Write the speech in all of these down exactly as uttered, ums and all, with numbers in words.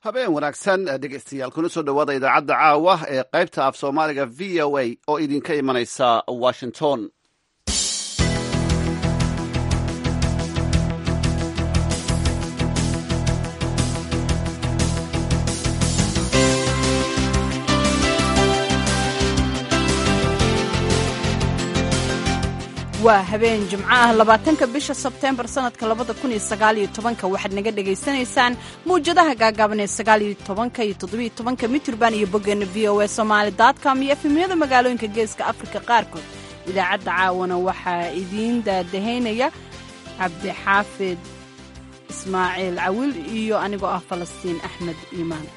habeen wanaagsan dhegeystayaal kuna soo dhowaada idaacadda caawa ee qaybta af soomaaliga v o a oo idinka imanaysa washington. waa habeen jimco ah labaatanka bisha sebteembar sanadka labada kun iyo sagaal iyo tobanka waxaad naga dhagaysanaysaan mawjadaha gaagaaban ee sagaal iyo tobanka iyo toddobiyo tobanka mitirban iyo boggeena v o a somaali dotcom iyo efemyada magaalooyinka geeska afrika qaarkood. idaacadda caawana waxaa idiin daadahaynaya cabdixaafid ismaaciil cawil iyo anigoo ah falastiin axmed iimaan.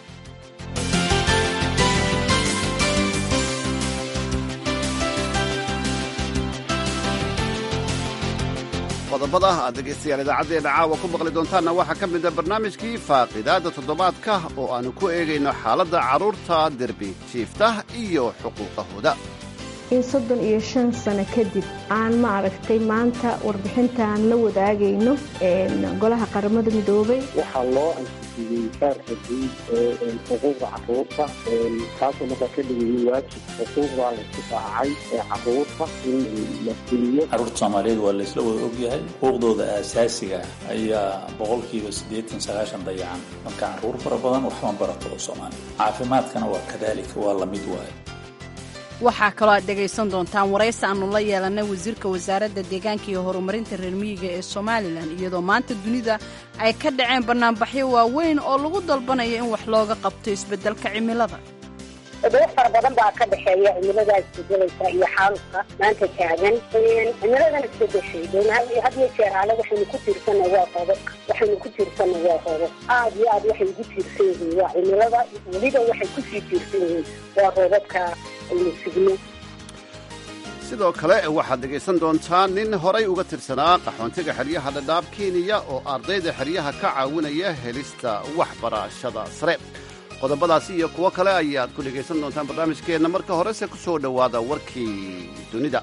qodobada aad dhegaystayaal idaacaddeena caawa ku maqli doontaanna waxaa ka mid a barnaamijkii faaqidaadda toddobaadka oo aanu ku eegayno xaaladda carruurta derbi jiifta iyo xuquuqahooda. in soddon iyo shan sano kadib aan ma aragtay maanta warbixintaan la wadaagayno golaha qaramada midoobay waxaa loo ansixiyey kaarka guud ee xuquuqda carruurta kaasoo markaa ka dhigayay waajib xuquuqdaa laisku raacay ee carruurta in la fuliyo. carruurta soomaaliyeed waa laysla wada ogyahay xuquuqdooda aasaasiga ayaa boqolkiiba siddeetan sagaashan dayacan marka carruur fara badan waxma barato oo soomaaliya caafimaadkana waa kadaalika waa lamid waaye. waxaa kaloo aad dhegaysan doontaan waraysi aanu la yeelanay wasiirka wasaaradda deegaanka iyo horumarinta reer miyiga ee somalilan iyadoo maanta dunida ay ka dhaceen bannaanbaxyo waaweyn oo lagu dalbanayo in wax looga qabto isbeddelka cimilada. doof fara badan baa ka dhexeeya cimiladaas isbedelaysa iyo xaalufka maanta taagan. cimiladan isbedeshay had iyo jeer ale waxaynu ku tiirsana waa roobabka waxaynu ku tiirsana waa roobab aad iyo aad waxay ugu tiirsan yihiin waa cimilada weliba waxay kusii tiirsan yihiin waa roobabka aynu sugno. sidoo kale waxaad dhegaysan doontaan nin horay uga tirsanaa qaxoontiga xeryaha dhadhaab kenya oo ardayda xeryaha ka caawinaya helista waxbarashada sare. qodobadaasi iyo kuwo kale ayaad ku dhegaysan doontaan barnaamijkeenna marka horese ku soo dhowaada warkii dunida.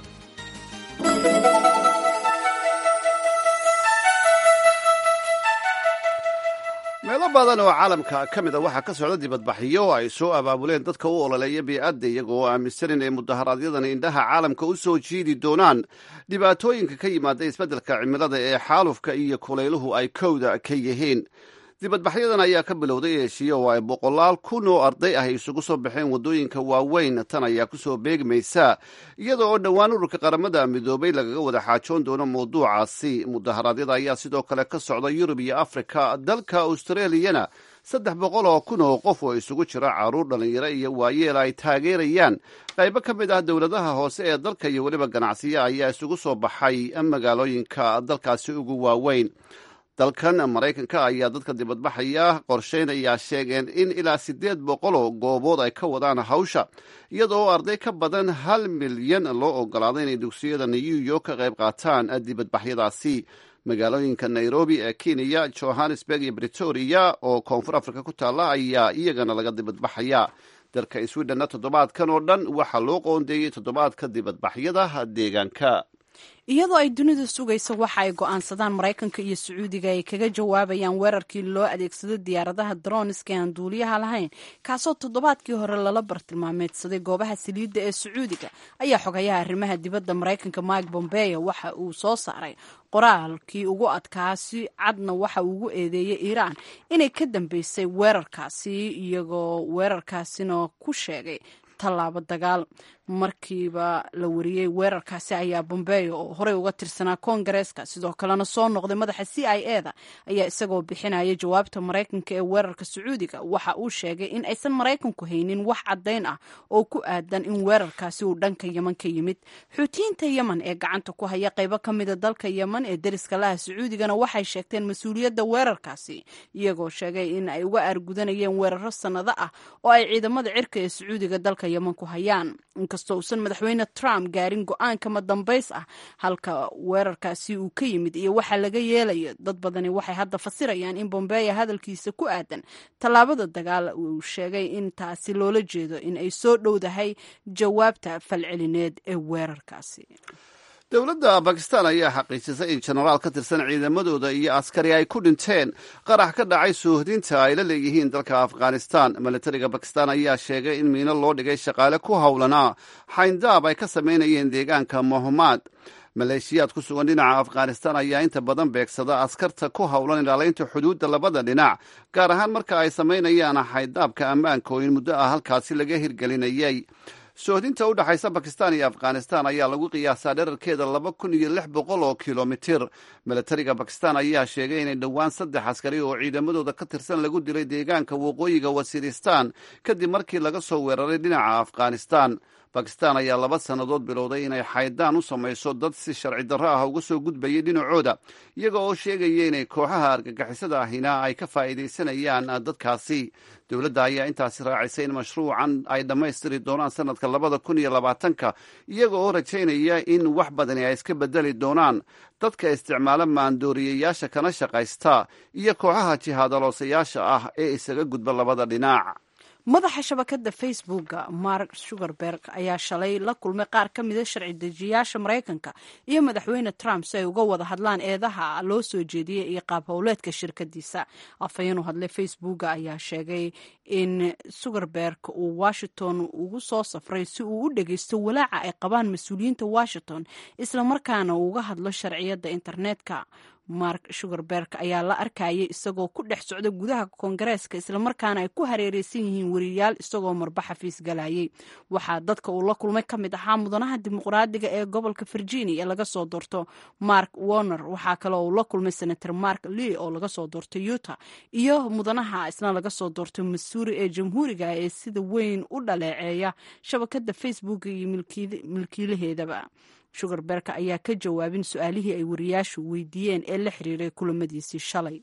meelo badan oo caalamka ka mida waxaa ka socda dibadbaxyo ay soo abaabuleen dadka u ololeeya bii'adda iyagoo aaminsan inay mudaharaadyadani indhaha caalamka u soo jiidi doonaan dhibaatooyinka ka yimaada isbeddelka cimilada ee xaalufka iyo kulayluhu ay kowda ka yihiin. dibadbaxyadan ayaa ka bilowday eeshiya oo ay boqolaal kun oo arday ah isugu soo baxeen waddooyinka waaweyn. tan ayaa ku soo beegmaysa iyada oo dhowaan ururka qaramada midoobay lagaga wada xaajoon doono mawduucaasi. mudaharaadyada ayaa sidoo kale ka socda yurub iyo afrika. dalka australiyana saddex boqol oo kun oo qof oo isugu jira carruur, dhallinyaro iyo waayeel ay taageerayaan qaybo ka mid ah dowladaha hoose ee dalka iyo weliba ganacsiya ayaa isugu soo baxay magaalooyinka dalkaasi ugu waaweyn. dalkan maraykanka ayaa dadka dibadbaxaya qorsheynayaa sheegeen in ilaa siddeed boqol oo goobood ay ka wadaan hawsha iyadoo arday ka badan hal milyan loo ogolaaday inay dugsiyada new york ka qayb qaataan dibadbaxyadaasi. magaalooyinka nairobi ee kenya, johannesburg iyo bretoria oo koonfur afrika ku taalla ayaa iyagana laga dibadbaxaya. dalka swidhenna toddobaadkan oo dhan waxaa loo qoondeeyey toddobaadka dibadbaxyada deegaanka. iyadoo ay dunidu sugayso waxa ay go'aansadaan maraykanka iyo sacuudiga ay kaga jawaabayaan weerarkii loo adeegsado diyaaradaha droniska ee aan duuliyaha lahayn kaasoo toddobaadkii hore lala bartilmaameedsaday goobaha saliidda ee sacuudiga ayaa xogayaha arrimaha dibadda maraykanka mike pompeo waxa uu soo saaray qoraalkii ugu adkaa si cadna waxa uu ugu eedeeyey iiraan inay ka dambeysay weerarkaasi iyagoo weerarkaasina ku sheegay tallaabo dagaal. markiiba la wariyey weerarkaasi ayaa bombeo oo horey uga tirsanaa koongareeska sidoo kalena soo noqday madaxa c i e da ayaa isagoo bixinaya jawaabta maraykanka ee weerarka sacuudiga waxa uu sheegay in aysan maraykanku haynin wax caddayn ah oo ku aadan in weerarkaasi uu dhanka yeman ka yimid. xuutiyiinta yeman ee gacanta ku haya qaybo ka mida dalka yeman ee deriska laha sacuudigana waxay sheegteen mas-uuliyadda weerarkaasi iyagoo sheegay in ay uga aargudanayeen weeraro sannado ah oo ay ciidamada cirka ee sacuudiga dalka yeman ku hayaan. inkastoo uusan madaxweyne Trump gaarin go'aan kama dambays ah halka weerarkaasi uu ka yimid iyo waxa laga yeelayo, dad badani waxay hadda fasirayaan in Pompeo hadalkiisa ku aadan tallaabada dagaal uu sheegay in taasi loola jeedo in ay soo dhowdahay jawaabta falcelineed ee weerarkaasi. dowladda bakistan ayaa xaqiijisay in jenaraal ka tirsan ciidamadooda iyo askari ay ku dhinteen qarax ka dhacay soohdinta ay la leeyihiin dalka afghanistan. milatariga bakistan ayaa sheegay in miino loo dhigay shaqaale ku howlanaa xayndaab ay ka samaynayeen deegaanka mohmad. maleeshiyaad ku sugan dhinaca afghanistan ayaa inta badan beegsada askarta ku howlan ilaalaynta xuduudda labada dhinac, gaar ahaan marka ay samaynayaan xayndaabka ammaanka oo in muddo ah halkaasi laga hirgelinayay. soohdinta u dhexaysa bakistan iyo afghanistan ayaa lagu qiyaasaa dherarkeeda laba kun iyo lix boqol oo kilomitir. milatariga bakistan ayaa sheegay inay dhowaan saddex askari oo ciidamadooda ka tirsan lagu dilay deegaanka waqooyiga wasiiristan kadib markii laga soo weeraray dhinaca afghanistan. bakistan ayaa laba sannadood bilowday inay xaydaan u samayso dad si sharci darro ah uga soo gudbayay dhinacooda, iyaga oo sheegaya inay kooxaha argagixisada ahina ay ka faa'iidaysanayaan dadkaasi. dowladda ayaa intaasi raacisay in mashruucan ay dhammaystiri doonaan sanadka labada kun iyo labaatanka, iyaga oo rajaynaya in wax badani ay iska bedeli doonaan dadka isticmaala maandooriyayaasha kana shaqaysta iyo kooxaha jihaadaloosayaasha ah ee isaga gudba labada dhinac. madaxa shabakadda facebooka mark zuckerberg ayaa shalay la kulmay qaar ka mida sharci dejiyayaasha maraykanka iyo madaxweyne trump si ay uga wada hadlaan eedaha loo soo jeediyey iyo qaab howleedka shirkadiisa. afhayeen u hadlay facebooka ayaa sheegay in zuckerberg uu washington ugu soo safray si uu u dhegeysto walaaca ay qabaan mas-uuliyiinta washington, islamarkaana uu uga hadlo sharciyadda internetka. mark zuckerberg ayaa la arkayay isagoo ku dhex socda gudaha koongareeska, islamarkaana ay ku hareereysan yihiin wariyaal isagoo marba xafiis galayay. waxaa dadka uu la kulmay ka mid ahaa mudanaha dimuqraadiga ee gobolka virginia ee laga soo doorto mark warner. waxaa kale oo uu la kulmay senator mark lee oo laga soo doorto utah iyo mudanaha isna laga soo doorto missouri ee jamhuuriga ee sida weyn u dhaleeceeya shabakadda facebook iyo milkiilaheedaba. zuckerberg ayaa ka jawaabin su-aalihii ay wariyaashu weydiiyeen ee la xiriiray kulamadiisii shalay.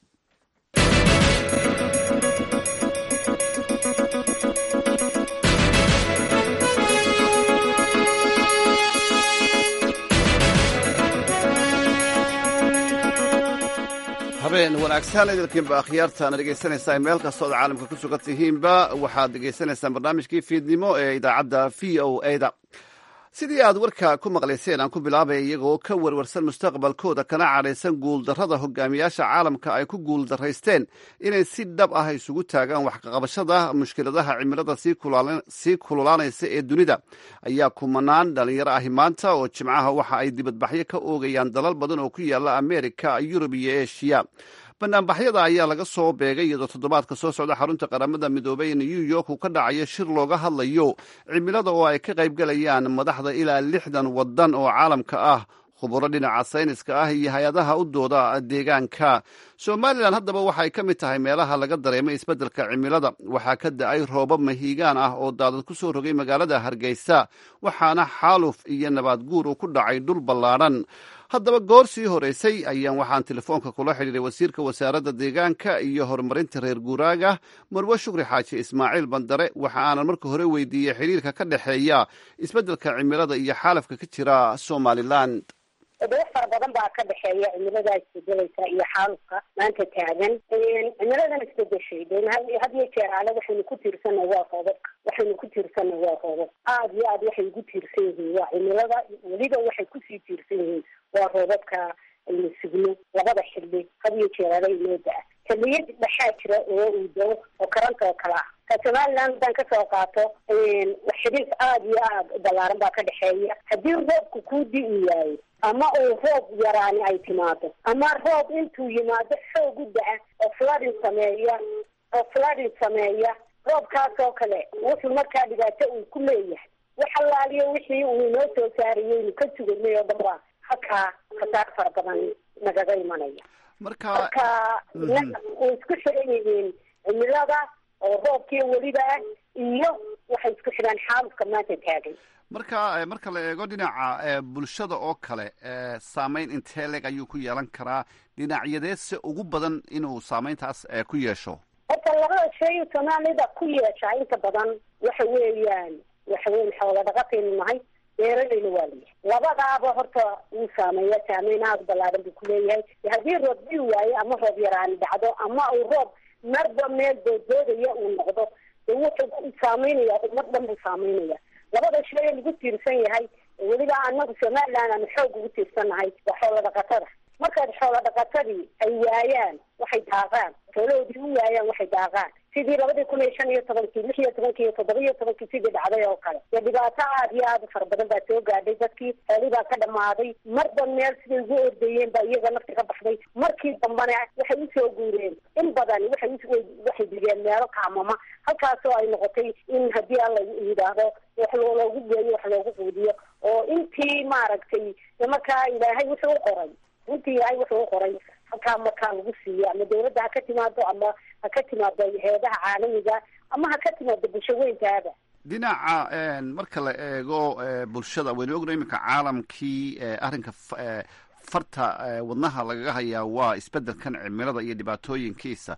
habeen wanaagsan idilkiinba akhyaartaana dhegaysanaysaa meel kastood caalamka ku sugan tihiinba waxaad dhegaysanaysaan barnaamijkii fiidnimo ee idaacadda v o a da. sidii aad warka ku maqlayseen aan ku bilaabay, iyagoo ka warwarsan mustaqbalkooda kana cadhaysan guuldarrada hogaamiyaasha caalamka ay ku guuldaraysteen inay si dhab ah isugu taagaan waxqaqabashada mushkiladaha cimilada sii kululaanaysa ee dunida, ayaa kumanaan dhalinyaro ahi maanta oo jimcaha waxa ay dibadbaxyo ka oogayaan dalal badan oo ku yaala Ameerika, Yurub iyo Eshiya. banaanbaxyada ayaa laga soo beegay iyadoo toddobaadka soo socda xarunta qaramada midoobay ee New York uu ka dhacayo shir looga hadlayo cimilada oo ay ka qaybgalayaan madaxda ilaa lixdan waddan oo caalamka ah, khuburo dhinaca sayniska ah iyo hay-adaha u dooda deegaanka. Somalilan haddaba waxay ka mid tahay meelaha laga dareemay isbeddelka cimilada. waxaa ka da-ay roobab mahiigaan ah oo daadad ku soo rogay magaalada Hargeysa, waxaana xaaluf iyo nabaad guur uu ku dhacay dhul ballaadhan. haddaba goor sii horeysay ayaan waxaan telefoonka kula xidhiiray wasiirka wasaaradda deegaanka iyo horumarinta reer guuraaga marwe shukri xaaji ismaaciil bandare. waxa aanan marka hore weydiiyey xiriirka ka dhexeeya isbeddelka cimilada iyo xaalafka ka jira Somaliland. dad fara badan baa ka dhexeeya cimilada isbedelaysa iyo xaalufka maanta taagan. cimiladan isbedeshay had iyo jeer ale waxaynu ku tiirsanay waa roobabka waxaynu ku tiirsanay waa roobab aada iyo aad waxay ugu tiirsan yihiin waa cimilada, weliba waxay kusii tiirsan yihiin waa roobabka aynu sugno labada xilli had iyo jeer ale inoo da-a. xilliyad dhexaa jira oo uu dao oo karanta oo kale ah. ka Somaliland haddaan kasoo qaato xiriir aada iyo aada u ballaaran baa ka dhexeeya. haddii roobku kuu di-u waayo ama uu roob yaraani ay timaado ama roob intuu yimaado xoog u da-a oo flooding sameeya oo flooding sameeya roobkaas oo kale wuxuu markaa dhibaato uu ku leeyahay. wax allaaliyo wixii uu inoo soo saariyey inu ka suganay oo dhan baa halkaa khasaar fara badan nagaga imanaya. marka marka way isku xiran yihiin cimilada oo roobkii weliba iyo waxay isku xidhaan xaalufka maanta taagan. marka marka la eego dhinaca bulshada oo kale, saameyn intee leeg ayuu ku yeelan karaa? dhinacyadeedse ugu badan inuu saameyntaas ku yeesho? horta labada shay Soomaalida ku yeeshaa inta badan waxa weeyaan waxa weyn xoola dhaqataynu nahay, beeralayna waa leeyahay. labadaaba horta wuu saameeya saameyn aada ballaaran buu ku leeyahay. haddii roob dii waayo ama roob yaraani dhacdo ama uu roob marba meel doodoodaya uu noqdo, de wuxuu saameynaya ummad dhan buu saameynaya. labada shay lagu tiirsan yahay weliba anagu somaliland aanu xoog ugu tiirsanahay waa xoola dhaqatada. markaad xoola dhaqatadii ay waayaan waxay daaqaan, xoolahoodii u waayaan waxay daaqaan, sidii labadii kun iyo shan iyo tobankii lix iyo tobankii iyo toddoba iyo tobankii sidii dhacday oo kale dee dhibaato aad iyo aad u fara badan baa soo gaadhay dadkii. xoolii baa ka dhamaaday, marba meel siday ugu ordayeen baa iyaga nafti ka baxday. markii dambana waxay usoo guureen in badan waxay waxay digeen meelo kaamama, halkaasoo ay noqotay in haddii alla yidhaahdo wax loogu geeyo wax loogu quudiyo, oo intii maaragtay markaa ilaahay wuxuu u qoray intii ilaahay wuxuu u qoray halkaa markaa lagu siiyo, ama dawladda ha ka timaado ama ha ka timaado hay-adaha caalamiga ama ha ka timaado bulsho weyntaada. dhinaca marka la eego bulshada waynu ogna iminka caalamkii arrinka farta wadnaha lagaga hayaa waa isbedelkan cimilada iyo dhibaatooyinkiisa.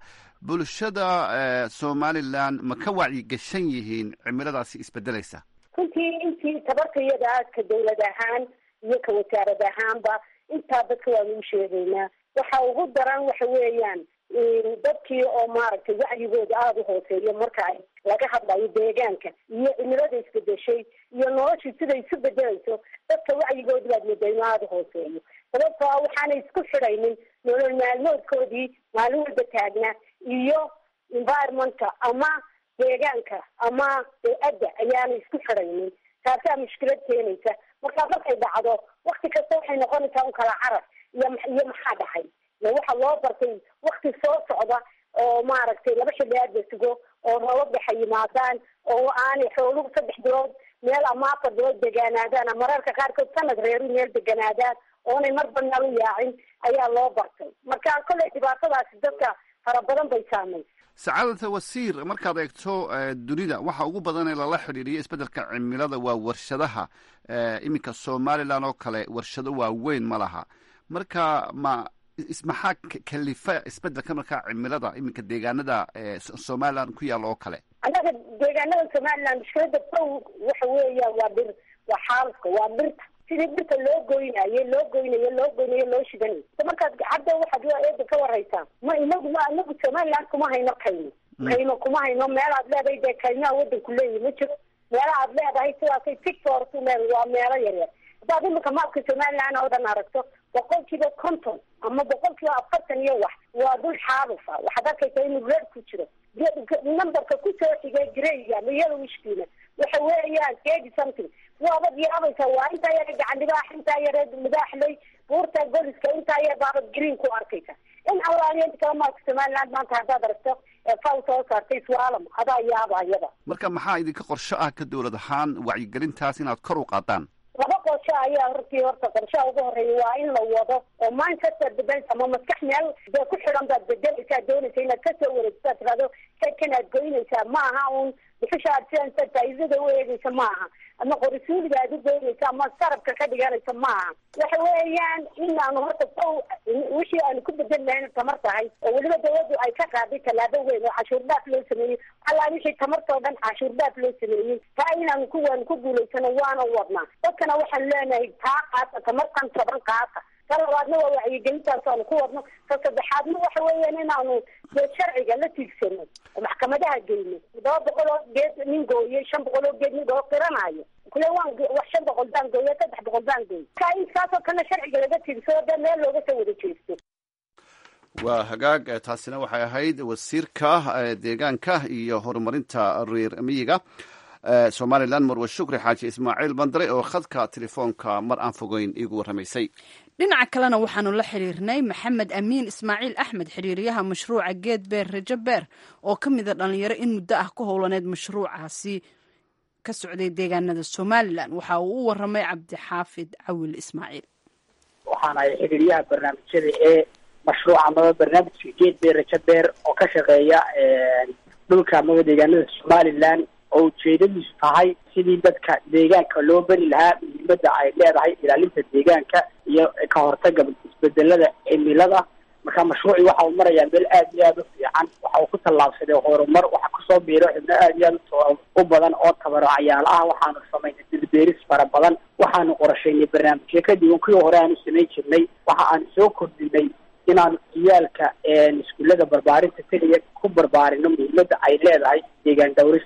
bulshada somaliland ma ka wacyigashan yihiin cimiladaasi isbedelaysa? runtii intii tabartayada ka dawlad ahaan iyo ka wasaarad ahaanba intaa dadka waanu u sheegaynaa. waxa ugu daran waxa weeyaan dadkii oo maaragtay wacyigooda aada u hooseeyo marka ay laga hadlayo deegaanka iyo cimilada isbedeshay iyo noloshii siday isu bedelayso. dadka wacyigooda baad moodaa inuu aada u hooseeyo, sababtoo ah waxaanay isku xidhaynin nolol maalmoodkoodii maalin walba taagnaa iyo environmentka ama deegaanka ama bey-adda ayaanay isku xidhaynin. taasaa mushkilad keenaysa. markaa markay dhacdo wakti kasta waxay noqonaysaa un kala carar iyo iyo maxaa dhahay. waxa loo bartay wakti soo socda oo maaragtay laba xilli aad la sugo oo roobab waxay yimaadaan oo aanay xooluhu saddex bilood meel ama afar bilood deganaadaan, ama mararka qaarkood sanad reeru meel deganaadaan oonay marba meel u yaacin ayaa loo bartay. marka kolley dhibaatadaasi dadka fara badan bay saamaysa. sacaadata wasiir, markaad eegto dunida waxa ugu badan ee lala xidhiiriyo isbedelka cimilada waa warshadaha. iminka somaliland oo kale warshado waaweyn ma laha. marka ma maxaa kalifa isbedelka markaa cimilada iminka deegaanada somaliland ku yaalla oo kale? annaga deegaanada somaliland mushkilada kow waxa weeya waa dhir, waa xaalufka, waa dhirta. sidii dhirta loo goynayo loo goynayo loo goynayo loo shidanayo. markaad hadda waxaad eeda ka waraysaa ma inagu ma anagu somaliland kuma hayno kaymo kaymo kuma hayno. meel aad leedahay dee kaymaha wadanku leeyahy ma jiro. meela aad leedahay sidaasay tictor ku meel waa meelo yaryar. haddaad imika maabka somaliland oo dhan aragto boqolkiiba konton ama boqolkiiba afartan iyo wax waa dul xaalufa. waxaad arkaysaa inuu reer ku jiro. numberka kusoo xigay greyga mayada wishkiina waxa weeyaan eighty something. waabad yaabaysaa waa intaa yare gacan dhibaax, intaa yare mudaaxley, buurta goliska, intaa yare baabad green ku arkaysa. in awlaaliyeenta kala maarka somaliland maanta haddaad aragto faw soo saartay swaalam adaa yaaba ayada. marka maxaa idinka qorsho ah ka dawlad ahaan wacyigelintaas inaad kor u qaadaan? laba qorsho ayaa hortii horta qorshaha ugu horeeya waa in la wado oo manchester bedelsa ama maskax meel dee ku xidhan baad bedelaysaa, doonaysa inaad kasoo wareegsaad tirado kanaad goynaysaa. ma aha un bixisha aad sidansa faa'iidada u eegaysa ma aha, ama qorisuuliga aad u goynaysa ama sarabka ka dhiganaysa ma aha. waxa weeyaan inaanu horta kow wixii aanu ku bedel lahayn tamar tahay oo weliba dawladdu ay ka qaaday tallaabo weyn oo cashuur dhaaf loo sameeyey. allaa wixii tamartoo dhan cashuur dhaaf loo sameeyey. taa inaanu ku waanu ku guulaysano waana wadnaa. dadkana waxaan leenahay taa qaata, tamartan toban qaata. ka labaadna waa wacyigelintaas aanu ku wadno. ka saddexaadna waxa weeyaan inaanu dee sharciga la tiigsano oo maxkamadaha geyno. todoba boqol oo geed nin gooyey, shan boqol oo geed nin goo qiranayo kule waan wax shan boqol baan gooya, saddex boqol baan gooy. ka intaasoo kalena sharciga laga tiigsado dee meel looga soo wada jeesto. waa hagaag. taasina waxay ahayd wasiirka deegaanka iyo horumarinta reer miyiga somaliland marwe shukri xaaji ismaaciil bandare oo khadka telefoonka mar aan fogeyn iigu warramaysay. dhinaca kalena waxaanu la xiriirnay maxamed amiin ismaaciil axmed, xiriiryaha mashruuca geed beer rajo beer oo ka mida dhalinyaro in muddo ah ka howlaneed mashruucaasi ka socday deegaanada somalilan. waxa uu u waramay cabdixaafid cawil ismaaciil. waxaan ahay xiriiryaha barnaamijyada ee mashruuca amaba barnaamijka geed beer rajo beer oo ka shaqeeya dhulka amaba deegaanada somalilan oo ujeedadiisu tahay sidii dadka deegaanka loo beri lahaa muhiimada ay leedahay ilaalinta deegaanka iyo ka hortaga isbedelada cimilada. marka mashruucii waxa uu marayaa meel aad iyo aad u fiican. waxa uu ku tallaabsaday horumar. waxa kusoo biiro xubno aad iyo aad u badan oo tabarucayaal ah. waxaanu samaynay dilbeeris fara badan. waxaanu qorshaynay barnaamijyo ka duwan kuwii hore aanu samayn jirnay. waxa aanu soo kordhinay inaanu ciyaalka iskuullada barbaarinta keliya ku barbaarino muhiimada ay leedahay deegaan dhawrista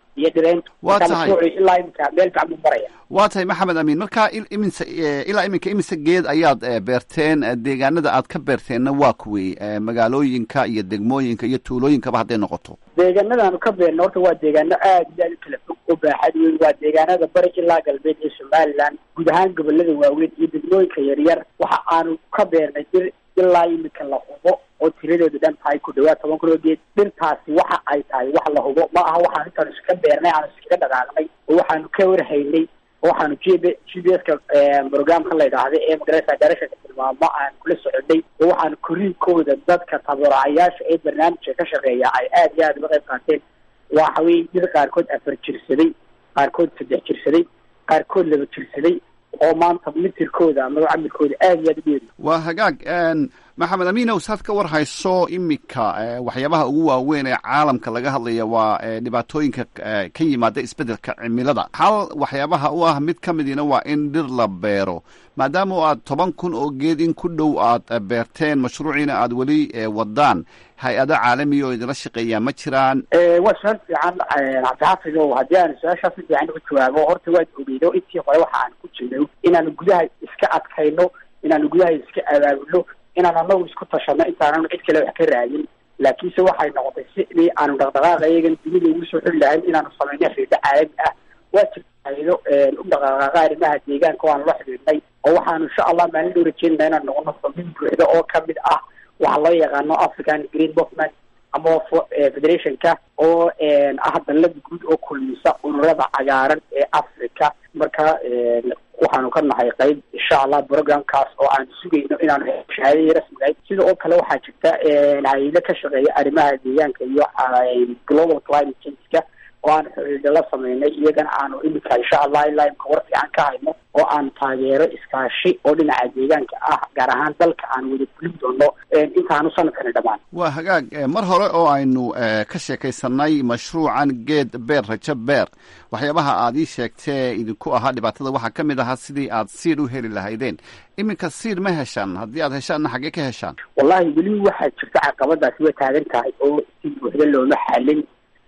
iyo dhireyntu mashruuci ilaa iminka meel fiican buu maraya. waa tahay maxamed amiin, markaa iminsa ilaa iminka imise geed ayaad beerteen? deegaanada aad ka beerteenna waa kuwii magaalooyinka iyo degmooyinka iyo tuulooyinkaba hadday noqoto? deegaanadaanu ka beerna horta waa deegaano aad iyo aad u kala fog oo baaxad weyn. waa deegaanada bari ilaa galbeed ee somaliland, guud ahaan gobolada waaweyn iyo degmooyinka yaryar. waxa aanu ka beernay dhir ilaa iminka la hubo oo tiradeedu dhan tahay ku dhawaad toban kun oo geed. dhirtaasi waxa ay tahay wax la hubo, ma aha waxaan intaanu iska beernay aanu iskaga dhaqaaqnay oo waxaanu ka warhaynay waxaanu g b g b s-ka programka la yidhaahda ee magaraysa garashanka tilmaamo aan kula soconay oo waxaanu koriinkooda dadka tabarucayaasha ee barnaamijka ka shaqeeya ay aad iyo aad uga qayb qaateen. waxa weeye dhir qaarkood afar jirsaday, qaarkood saddex jirsaday, qaarkood laba jirsaday oo maanta mitirkooda ama camirkooda aad iyo aad u dheeri. waa hagaag maxamed amiinow, saad ka war hayso iminka waxyaabaha ugu waaweyn ee caalamka laga hadlaya waa dhibaatooyinka ka yimaada isbeddelka cimilada. hal waxyaabaha u ah mid ka midiina waa in dhir la beero. maadaama aad toban kun oo geed in ku dhow aad beerteen, mashruuciina aad weli wadaan, hay-ado caalamiya oo idinla shaqeeyaa ma jiraan? waa su-aal fiican cabdixaafidow. haddii aan su-aashaas si fiican uga jawaabo, horta waad ogeydo intii hore waxa aan ku jirnay inaanu gudaha iska adkayno, inaanu gudaha iska abaabulno, inaan anagu isku tashano intaananu cid kale wax ka raadin. laakiinse waxay noqotay sidii aanu dhaqdhaqaaqa iyagan dunida ugu soo xuli lahayn inaanu samayno xiidho caalami ah. waa jirtaydo u dhaqdhaqaaqa arrimaha deegaanka o aanu la xidhiidhnay oo waxaanu insha allah maalin dhow rajeynayna inaan noqono xubin buuxda oo kamid ah waxa loo yaqaano African Green Movement ama federationka oo ah dalad guud oo kulmisa ururada cagaaran ee Africa. marka waxaanu ka nahay qayb insha allah programkaas oo aan sugayno inaan shahaadada rasmi ah. sida oo kale waxaa jirta hay'ado ka shaqeeya arrimaha deegaanka iyo global climate change-ka oo aan xiriir la sameynay, iyagana aanu imika insha allah ilaa imka war fiican ka hayno oo aan taageero iskaashi oo dhinaca deegaanka ah gaar ahaan dalka aan wada fulin doono intaanu sanadkani dhammaan. waa hagaag, mar hore oo aynu ka sheekaysanay mashruucan geed beer rajo beer, waxyaabaha aad ii sheegtee idinku ahaa dhibaatada waxaa ka mid ahaa sidii aad siid u heli lahaydeen. iminka siid ma heshaan? haddii aad heshaanna xaggee ka heshaan? wallahi weli waxaa jirta caqabadaasi way taagan tahay oo si buuxda looma xalin.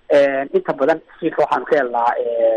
inta badan siirka waxaanu ka helnaa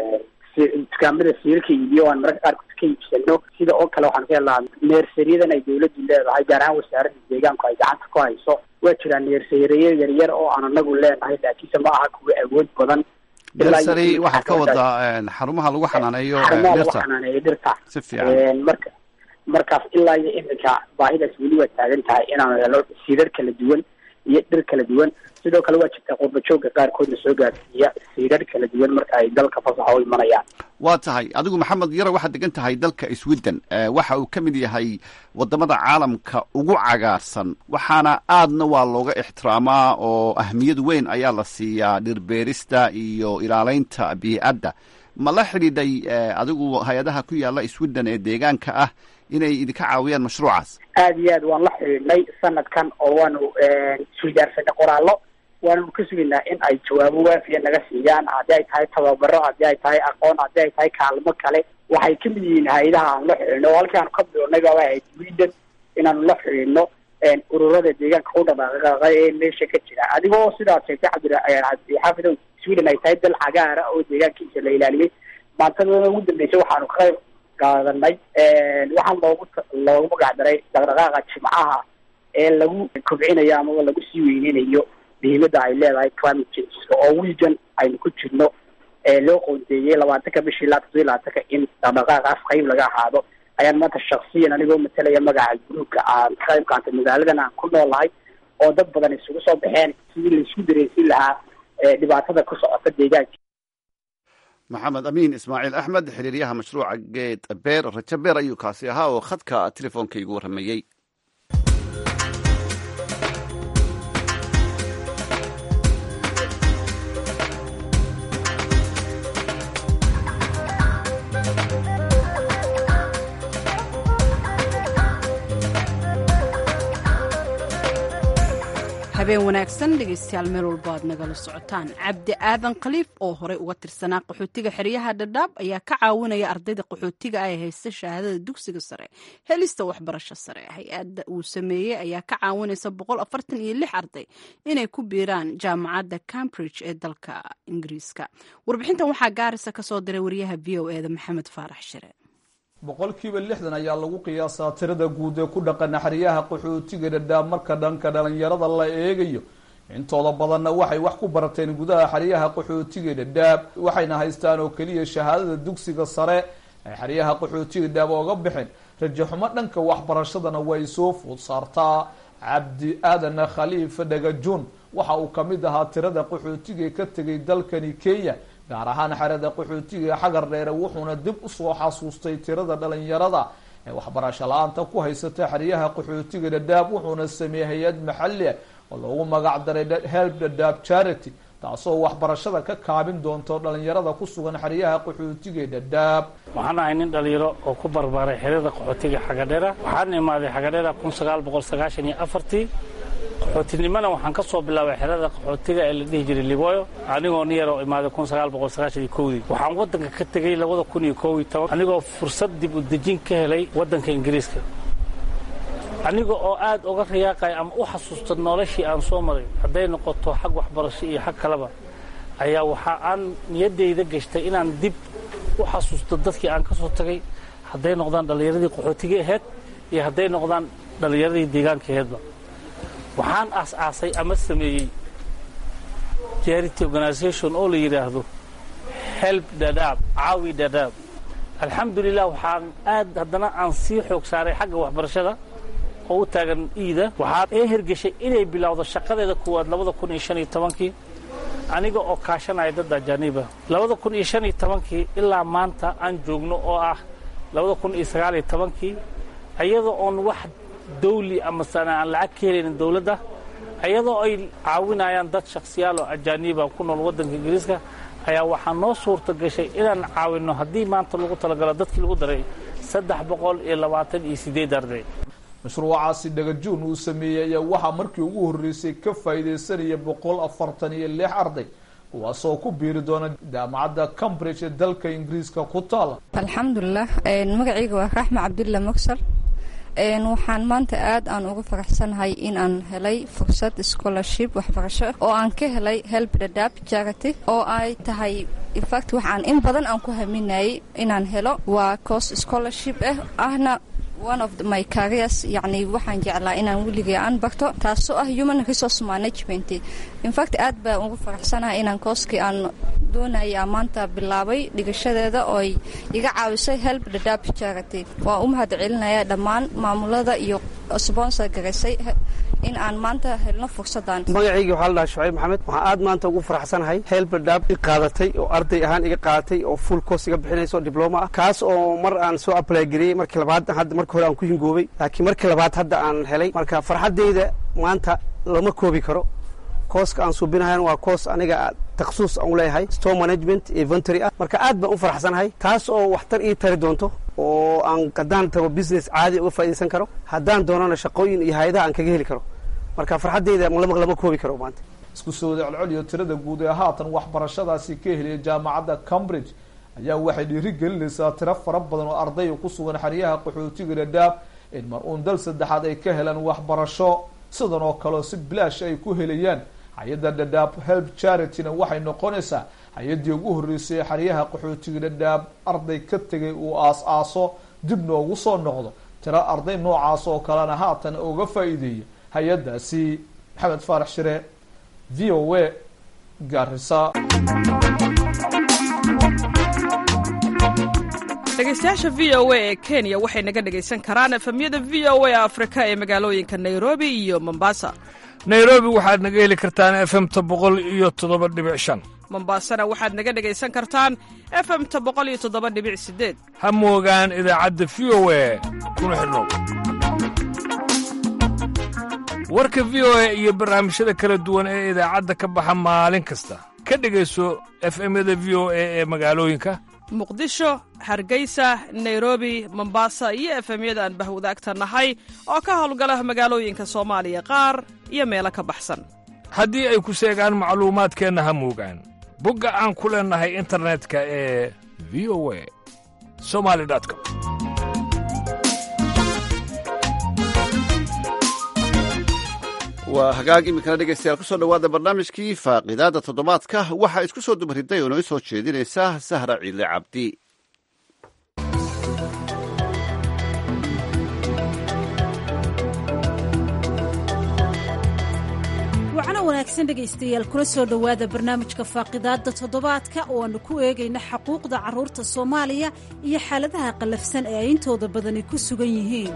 dukaamada siirka iibiyo aan mararka qaarkood ka iibsano. sida oo kale waxaanu ka helnaa neersariyadan ay dawladdu leedahay, gaar ahaan wasaaradda deegaanku ay gacanta ku hayso. waa jiraan neersariyo yaryar oo aan anagu leenahay, laakiinse ma aha kuwa awood badan. neersari waxaad ka wadaa xarumaha lagu xanaaneeyo xarumaha lagu xanaaneeyo dhirta. si fiican. marka markaas ilaa iyo iminka baahidaas weli waa taagan tahay inaanu helo siirar kala duwan iyo dhir kala duwan. sidoo kale waa jirta qurbajooga qaarkoodna soo gaarsiiya siirar kala duwan marka ay dalka fasaxa u imanayaan. waa tahay adigu maxamed yaro waxaad degan tahay dalka Sweden, waxa uu ka mid yahay wadamada caalamka ugu cagaarsan, waxaana aadna waa looga ixtiraamaa oo ahmiyad weyn ayaa la siiyaa dhirbeerista iyo ilaaleynta bii'adda. ma la xidhiidhay adigu hay-adaha ku yaala Sweden ee deegaanka ah inay idinka caawiyaan mashruucaas? aad iyo aad waan la xidhiidhnay sanadkan oo waanu isweydaarsanay qoraallo, waanu ka sugaynaa in ay jawaabo waafiya naga siiyaan, haddii ay tahay tababaro, haddii ay tahay aqoon, haddii ay tahay kaalmo kale. waxay ka mid yihiin hay-adaha aan la xidhiidhno oo halkii aanu ka bilownay baa waa ahayd Sweden inaanu la xidhiidhno ururada deegaanka u dhaqdhaqaaqa ee meesha ka jira. adigoo sidaad sheegtay cabdixaafidow, Sweden ay tahay dal cagaara oo deegaankiisa la ilaaliyey. maantadana ugu dambeysay waxaanu ka qayb qaadanay waxaan loogu loogu magacdaray dhaqdhaqaaqa jimcaha ee lagu kobcinayo amaba lagu sii weyneynayo muhiimada ay leedahay climate change oo wiigan aynu ku jirno loo qoonteeyey labaatanka bishii ilaa toddoba iyo labaatanka in dhaqdhaqaaqaas qayb laga ahaado. ayaan maanta shaksiyan anigoo matalaya magaca gruubka aan ka qayb qaatay magaaladan aan ku noolahay oo dad badan isugu soo baxeen sidii laisku dareensin lahaa dhibaatada ku socota deegaanka. maxamed amiin ismaaciil axmed, xiriiryaha mashruuca geed beer rajo beer ayuu kaasi ahaa oo khadka telefoonka igu warramayey. habeen wanaagsan dhegaystayaal meel walba aad nagala socotaan. cabdi aadan khaliif oo horey uga tirsanaa qaxootiga xeryaha dhadhaab ayaa ka caawinaya ardayda qaxootiga ay haysta shahaadada dugsiga sare helista waxbarasho sare. hay-adda uu sameeyey ayaa ka caawinaysa boqol afartan iyo lix arday inay ku biiraan jaamacadda Cambridge ee dalka Ingiriiska. warbixintan waxaa gaarisa ka soo diray wariyaha v o eda maxamed faarax shire. boqolkiiba lixdan ayaa lagu qiyaasaa tirada guud ee ku dhaqan xeryaha qaxootiga dhadhaab marka dhanka dhalinyarada la eegayo. intooda badanna waxay wax ku barateen gudaha xeryaha qaxootiga dhadhaab, waxayna haystaan oo keliya shahaadada dugsiga sare ay xeryaha qaxootiga dhadhaab ooga bixin. rajo xumo dhanka waxbarashadana way soo food saartaa. cabdi aadan khaliif dhagajuun waxa uu kamid ahaa tirada qaxootiga ka tegay dalkani Kenya, gaar ahaan xerada qaxootiga xagar dheere, wuxuuna dib u soo xasuustay tirada dhalinyarada ee waxbarasho la-aanta ku haysata xeryaha qaxootiga dhadhaab, wuxuuna sameeyay hay-ad maxalli ah oo loogu magac daray Help Dhadhaab Charity, taasoo waxbarashada ka kaabin doonto dhalinyarada ku sugan xeryaha qaxootiga dhadhaab. waxaan ahay nin dhalinyaro oo ku barbaaray xerada qaxootiga xagar dheere. waxaan imaaday xagar dheere kun sagaal boqol sagaashan iyo afartii. qaxootinimana waxaan ka soo bilaabay xerada qaxootiga ee la dhihi jiray Liboyo anigoo nin yar oo imaaday kun sagaal boqol sagaashan iyo kowdii. waxaan wadanka ka tegay labada kun iyo kow iyo toban anigoo fursad dib u dejin ka helay wadanka Ingiriiska, aniga oo aad uga riyaaqay ama u xasuusta noloshii aan soo maray hadday noqoto xag waxbarasho iyo xag kaleba, ayaa waxa aan niyadeyda gashtay inaan dib u xasuusto dadkii aan ka soo tagay, hadday noqdaan dhalinyaradii qaxootiga ahayd iyo hadday noqdaan dhalinyaradii deegaanka ahaydba. waxaan aas-aasay ama sameeyey charity organisation oo la yidhaahdo Help Dhadhaab, caawi Dhadhaab. alxamdulilah waxaan aad haddana aan sii xoog saaray xagga waxbarashada oo u taagan iida. waxaa ee hirgashay inay bilowdo shaqadeeda kuwaad labada kun iyo shan iyo tobankii aniga oo kaashanaya dad ajaaniba. labada kun iyo shan iyo tobankii ilaa maanta aan joogno oo ah labada kun iyo sagaal iyo tobankii, ayadoo oon wax dawli ama sana aan lacag ka helin dawladda, ayadoo ay caawinayaan dad shakhsiyaal oo ajaaniba ku nool wadanka Ingiriiska, ayaa waxaa noo suurta gashay inaan caawino haddii maanta lagu talagalo dadkii lagu daray saddex boqol iyo labaatan iyo sideed arday. mashruucaasi dhagajuun uu sameeyey ayaa waxaa markii ugu horreysay ka faa'iidaysanaya boqol afartan iyo lix arday, kuwaasoo ku biiri doona jaamacadda Cambridge ee dalka Ingiriiska ku taala. alxamdulilah magacayga waa raxma cabdulla magsal. waxaan maanta aad aan uga faraxsanahay in aan helay fursad scholarship waxbarasho oo aan ka helay Help Dhadhaab Charity, oo ay tahay in fact waxaan in badan aan ku haminayay inaan helo. waa course scholarship ah ahna one of the, my careers, yani waxaan jeclaa inaan weligay aan barto, taasoo ah human resource management. in fact aad baan ugu faraxsanahay inaan kooskii aan doonayay maanta bilaabay dhigashadeeda oo ay iga caawisay Help Dhadhaab Charity. waa u mahad celinayaa dhammaan maamulada iyo sponsor gareysay in aan maanta helno fursadan. magacayga waxaa la dhahaa Shucayb Maxamed. waxaan aad maanta ugu faraxsanahay Help Dhadhaab i qaadatay oo arday ahaan iga qaadatay oo full course iga bixinayso diploma ah, kaas oo mar aan soo apply gariyay markii labaad hadda markii hore aan ku hingoobay, laakiin markii labaad hadda aan helay. marka farxadeyda maanta lama koobi karo. kooska aan suubinahayn waa koos aniga takhasuus aan u leeyahay store management inventory ah. marka aad baan u faraxsanahay, taas oo waxtar ii tari doonto oo aan haddaan tago business caadi uga faa'iidaysan karo, haddaan doonana shaqooyin iyo hay'adaha aan kaga heli karo. marka farxadeyda lama koobi karo maanta. isku soo celceliyo tirada guud ee haatan waxbarashadaasi ka helaya jaamacadda Cambridge ayaa waxay dhiirigelinaysaa tiro fara badan oo arday ku sugan xeryaha qaxootiga dhadhaab in mar uun dal saddexaad ay ka helaan waxbarasho sidan oo kale si bilaash ay ku helayaan. hay-adda Dhadhaab Help Charity-na waxay noqonaysaa hay-addii ugu horreysay xeryaha qaxootiga dhadhaab arday ka tegay uu aas-aaso dib noogu soo noqdo tiro arday noocaas oo kalena haatan uga faa'iideeya hay-addaasi. maxamed faarax shire, v o a, Garissa. dhegaystayaasha v o a ee Kenya waxay naga dhagaysan karaan efemyada v o a Afrika ee magaalooyinka Nairobi iyo Mombasa. Nairobi waxaad naga heli kartaan F M ta boqol iyo toddoba dhibic shan. Mombasana waxaad naga dhagaysan kartaan F M ta boqol iyo toddoba dhibic sideed. ha moogaan idaacadda v o a kuna xidhnow. warka v o a iyo barnaamijyada kala duwan ee idaacadda ka baxa maalin kasta ka dhegayso F M-yada v o a ee magaalooyinka muqdisho hargeysa nairobi mombasa iyo efemyada aan bahwadaagta nahay oo ka howlgala magaalooyinka soomaaliya qaar iyo meelo ka baxsan. haddii ay ku seegaan macluumaadkeenna ha moogaan bogga aan ku leennahay internetka ee v o a somali com. waa hagaag iminkana dhegaystayaal kusoo dhowaada barnaamijkii faaqidaada toddobaadka waxaa isku soo dubariday oo noo soo jeedinaysa sahra ciile cabdi. wacana wanaagsan dhegaystayaal kula soo dhowaada barnaamijka faaqidaadda toddobaadka oo aanu ku eegayna xuquuqda carruurta soomaaliya iyo xaaladaha qallafsan ee ay intooda badani ku sugan yihiin.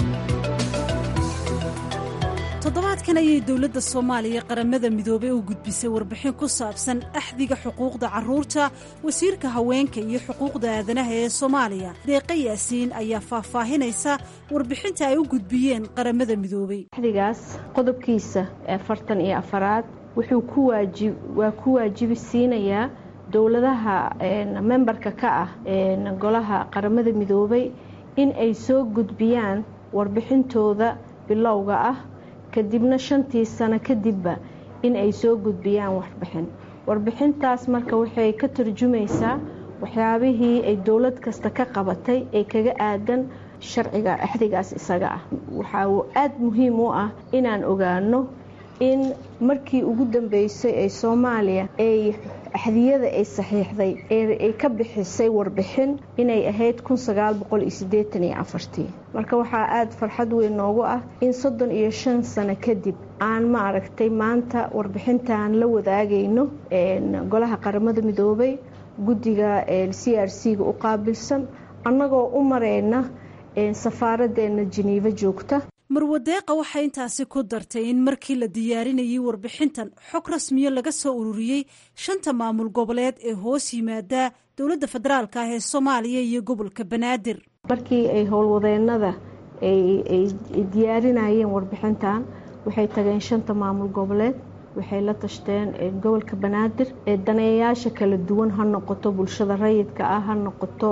toddobaadkan ayay dowladda soomaaliya qaramada midoobey u gudbisay warbixin ku saabsan axdiga xuquuqda carruurta. wasiirka haweenka iyo xuquuqda aadanaha ee soomaaliya deeqa yaasiin ayaa faahfaahinaysa warbixinta ay u gudbiyeen qaramada midoobey. axdigaas qodobkiisa afartan iyo afaraad wuxuu ku waajib waa ku waajibi siinayaa dowladaha membarka ka ah golaha qaramada midoobey in ay soo gudbiyaan warbixintooda bilowga ah kadibna shantii sano kadibba in ay soo gudbiyaan warbixin. warbixintaas marka waxay ka tarjumaysaa waxyaabihii ay dowlad kasta ka qabatay ee kaga aadan sharciga axdigaas isaga ah. waxaa aada muhiim u ah inaan ogaano in markii ugu dambeysay ee soomaaliya ay axdiyada ay saxiixday ay ka bixisay warbixin inay ahayd kun sagaal boqol iyo siddeetan iyo afartii. marka waxaa aada farxad weyn noogu ah in soddon iyo shan sano kadib aan ma aragtay maanta warbixintaan la wadaagayno golaha qaramada midoobay guddiga c r c-ga u qaabilsan annagoo u mareyna safaaraddeena Geneva joogta. marwadeeqa waxay intaasi ku dartay in markii la diyaarinayay warbixintan xog rasmiyo laga soo ururiyey shanta maamul goboleed ee hoos yimaada dowladda federaalka ah ee soomaaliya iyo gobolka banaadir. markii ay howlwadeennada ay diyaarinayeen warbixintan waxay tageen shanta maamul goboleed, waxay la tashteen gobolka banaadir ee daneeyayaasha kala duwan, ha noqoto bulshada rayidka ah, ha noqoto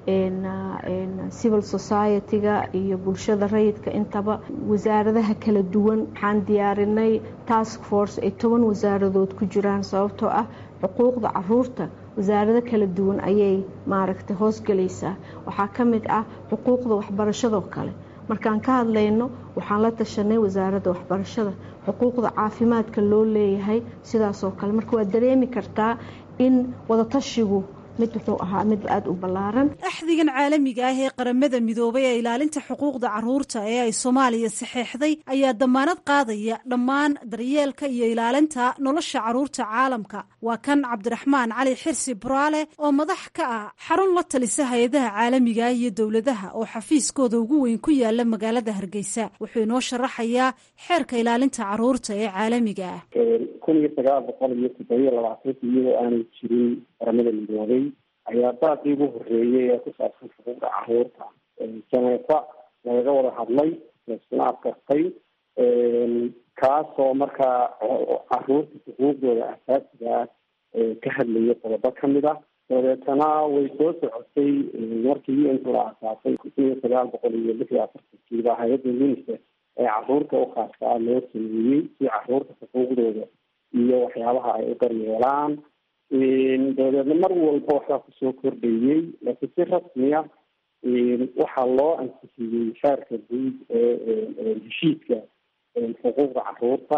civil society-ga iyo bulshada rayidka intaba, wasaaradaha kala duwan. waxaan diyaarinay task force ay toban wasaaradood ku jiraan sababtoo ah xuquuqda caruurta wasaarado kala duwan ayay maaragtay hoosgelaysaa. waxaa ka mid ah xuquuqda waxbarashadoo kale. markaan ka hadlayno waxaan la tashanay wasaaradda waxbarashada, xuquuqda caafimaadka loo leeyahay sidaasoo kale. marka waad dareemi kartaa in wadatashigu mid wuxuu ahaa mid aada u ballaaran. axdigan caalamiga ah ee qaramada midoobay ee ilaalinta xuquuqda carruurta ee ay soomaaliya saxeexday ayaa damaanad qaadaya dhammaan daryeelka iyo ilaalinta nolosha carruurta caalamka. waa kan cabdiraxmaan cali xirsi buraale oo madax ka ah xarun la talisa hay-adaha caalamiga ah iyo dowladaha oo xafiiskooda ugu weyn ku yaala magaalada hargeysa. wuxuu inoo sharaxayaa xeerka ilaalinta carruurta ee caalamiga ah. kun iyo sagaal boqol iyo toddobiyo labaatanki iyadoo aanay jirin qaramada midoobay ayaa daaqii ugu horeeyay ee ku saabsan xuquuqda caruurta janeefa lagaga wada hadlay laisuna adkartay, kaasoo markaa caruurta xuquuqdooda asaasiga ah ka hadlayay qodobo kamid ah. dabeetana way soo socotay markii u n la asaasay kun iyo sagaal boqol iyo lix iyo afartankiiba hay-adda unicef ee caruurta u khaaska ah loo sameeyey si caruurta xuquuqdooda iyo waxyaabaha ay u daryeelaan. dabadeedna mar walba waxbaa kusoo kordhayey, laakiin si rasmiya waxaa loo ansixiyey shaarka guud ee heshiiska xuquuqda caruurta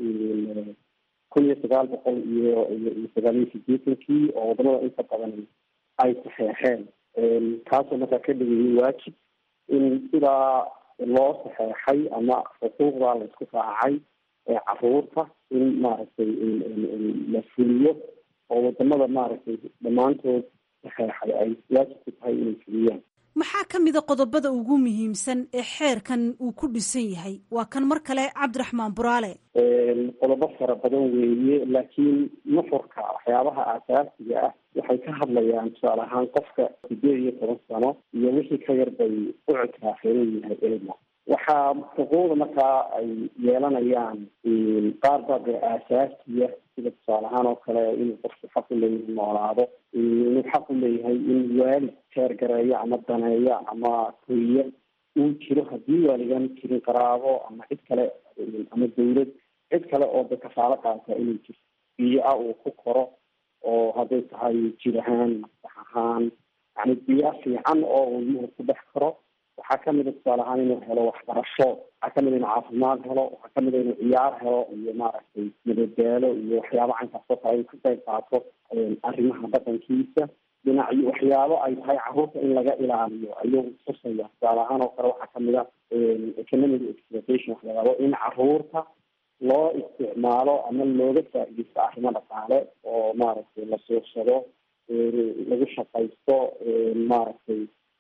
kun iyo sagaal boqol iyo iyo sagaal iyo sideetankii oo wadamada inta badan ay saxeexeen, kaasoo markaa ka dhigayay waajib in sidaa loo saxeexay ama xuquuqda la isku raacay ee caruurta in maaragtay la fuliyo oo wadamada maaragtay dhammaantood saxeexay ay waajib ku tahay inay fuliyaan. maxaa ka mida qodobada ugu muhiimsan ee xeerkan uu ku dhisan yahay? waa kan mar kale cabdiraxmaan buraale. qodobo fara badan weeye, laakiin nuxurka waxyaabaha aasaasiga ah waxay ka hadlayaan tusaale ahaan qofka sideed iyo toban sano iyo wixii ka yar bay u citraafeeran yahay ilma. waxaa xuquuqda markaa ay yeelanayaan qaar baa dee aasaasiya sida tusaale ahaan oo kale inuu qofku xaq u leeyahay noolaado, inuu xaq u leeyahay in waalid teergareeyo ama daneeyo ama koriyo uu jiro haddii waaligaan jirin qaraabo ama cid kale ama dawlad cid kale oo da kafaalo qaata inuu jiro biyo-a uu ku koro oo hadday tahay jir ahaan maskax ahaan yani biyo fiican oo uu ilmuhu ku dhex karo. waxaa kamid a tusaale ahaan inuu helo waxbarasho, waxaa kamid a inuu caafimaad helo, waxaa kamid a inuu ciyaar helo iyo maaragtay madadaalo iyo waxyaaba caynkaas oo kale inuu ka qayb qaato arrimaha dhaqankiisa. dhinacyo waxyaabo ay tahay carruurta in laga ilaaliyo ayuu tusaya. tusaale ahaan oo kale waxaa kamid a economic exploitation waxyaabo in carruurta loo isticmaalo ama looga faa'iidaysto arrimo dhaqaale oo maaragtay la suuqsado, lagu shaqaysto, maaragtay